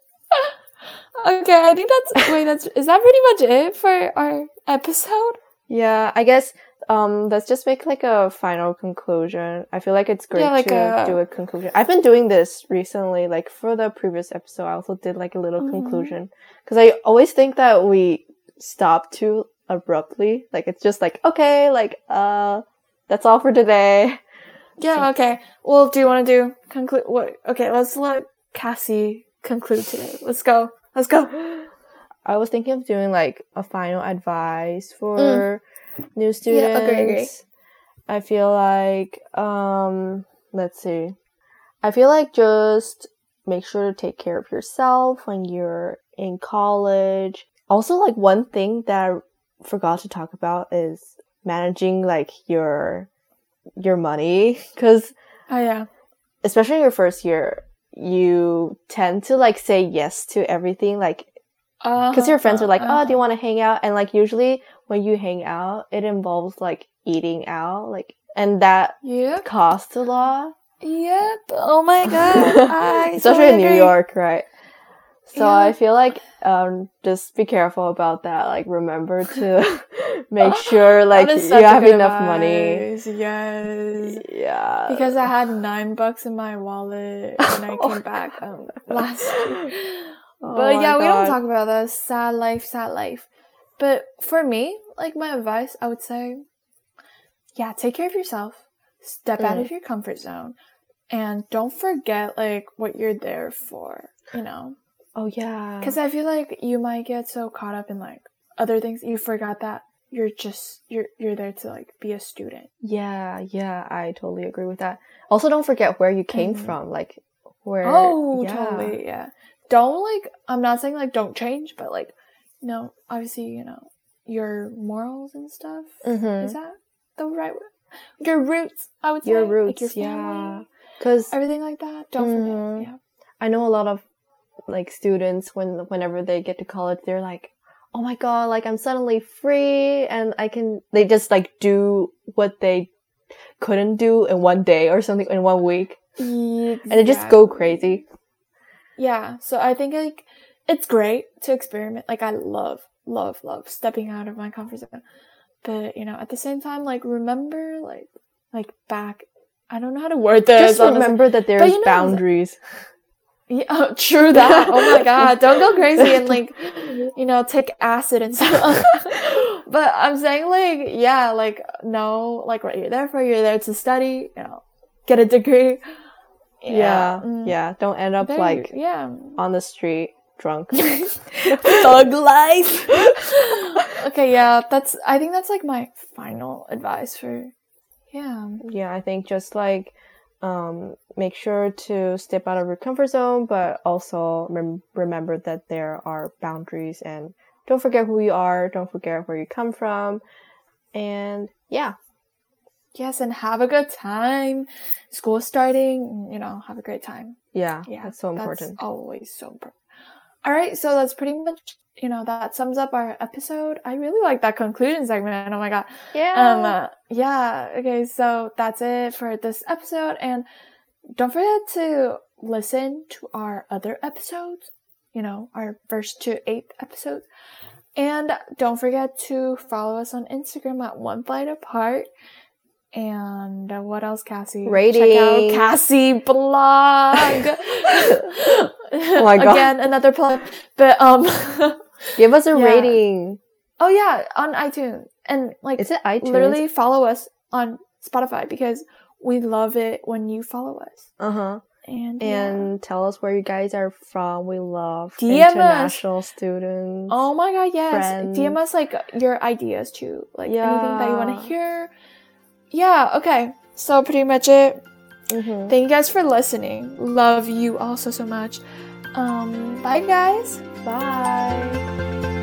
I think that's, wait, that's, is that pretty much it for our episode? Yeah, I guess, um, let's just make, like, a final conclusion. I feel like it's great yeah, like to a... do a conclusion. I've been doing this recently, like, for the previous episode, I also did, like, a little mm-hmm. conclusion. Because I always think that we stop too abruptly. Like, it's just like, okay, like, uh, that's all for today. Yeah, okay. Well, do you want to do conclude? What? Okay, let's let Cassie conclude today. Let's go. Let's go. I was thinking of doing like a final advice for mm. new students. Yeah, agree, agree. I feel like, um, let's see. I feel like just make sure to take care of yourself when you're in college. Also, like one thing that I forgot to talk about is managing like your your money, because oh yeah, especially in your first year, you tend to like say yes to everything, like because uh, your friends are like, uh, oh, do you want to hang out? And like usually when you hang out, it involves like eating out, like, and that yep. costs a lot. Yep. Oh my god. I especially totally in agree. New York, right? So yeah. I feel like um just be careful about that. Like remember to make sure like you have enough advice. money. Yes. Yeah. Because I had nine bucks in my wallet when I came back um last year. Oh but yeah, God. we don't talk about that. Sad life, sad life. But for me, like my advice, I would say, yeah, take care of yourself. Step mm. out of your comfort zone. And don't forget, like, what you're there for, you know? Oh, yeah. Because I feel like you might get so caught up in, like, other things. You forgot that you're just, you're you're there to, like, be a student. Yeah, yeah, I totally agree with that. Also, don't forget where you came mm. from. Like, where... Oh, yeah. totally, yeah. Don't, like, I'm not saying, like, don't change, but, like, you know, obviously, you know, your morals and stuff. Mm-hmm. Is that the right word? Your roots, I would say. Your roots, like your yeah. family. Cause, everything like that, don't mm-hmm. forget. Yeah, I know a lot of like students when whenever they get to college, they're like, "Oh my god, like I'm suddenly free and I can." They just like do what they couldn't do in one day or something in one week, exactly. and they just go crazy. Yeah, so I think like it's great to experiment. Like I love, love, love stepping out of my comfort zone, but you know, at the same time, like remember, like, like back. I don't know how to word this. Just remember honestly. That there's you know, boundaries. Yeah, oh, true that. Oh my god, don't go crazy and like, you know, take acid and stuff. But I'm saying like, yeah, like no, like what you're there for, you're there to study, you know, get a degree. Yeah, yeah. Mm. yeah. Don't end up there, like yeah. on the street drunk. Thug life. Okay, yeah, that's. I think that's like my final advice for. Yeah. Yeah, I think just like um, make sure to step out of your comfort zone, but also rem- remember that there are boundaries and don't forget who you are. Don't forget where you come from. And yeah. Yes, and have a good time. School starting, you know, have a great time. Yeah, yeah, that's so important. That's always so important. All right, so that's pretty much, you know, that sums up our episode. I really like that conclusion segment. Oh my god. Yeah. Um. Uh, yeah. Okay. So that's it for this episode, and don't forget to listen to our other episodes. You know, our first to eighth episodes, and don't forget to follow us on Instagram at One Flight Apart. And uh, what else, Cassie? Rating. Check out Cassie blog. Oh my god! Again, another plug. But um, give us a yeah. rating. Oh yeah, on iTunes, and like, is it iTunes? Literally follow us on Spotify because we love it when you follow us. Uh huh. And and yeah. tell us where you guys are from. We love D M international us. students. Oh my god, yes! Friends. D M us like your ideas too, like yeah. anything that you want to hear. Yeah, okay. So pretty much it. Mm-hmm. Thank you guys for listening. Love you all so, so much. Um, bye, guys. Bye.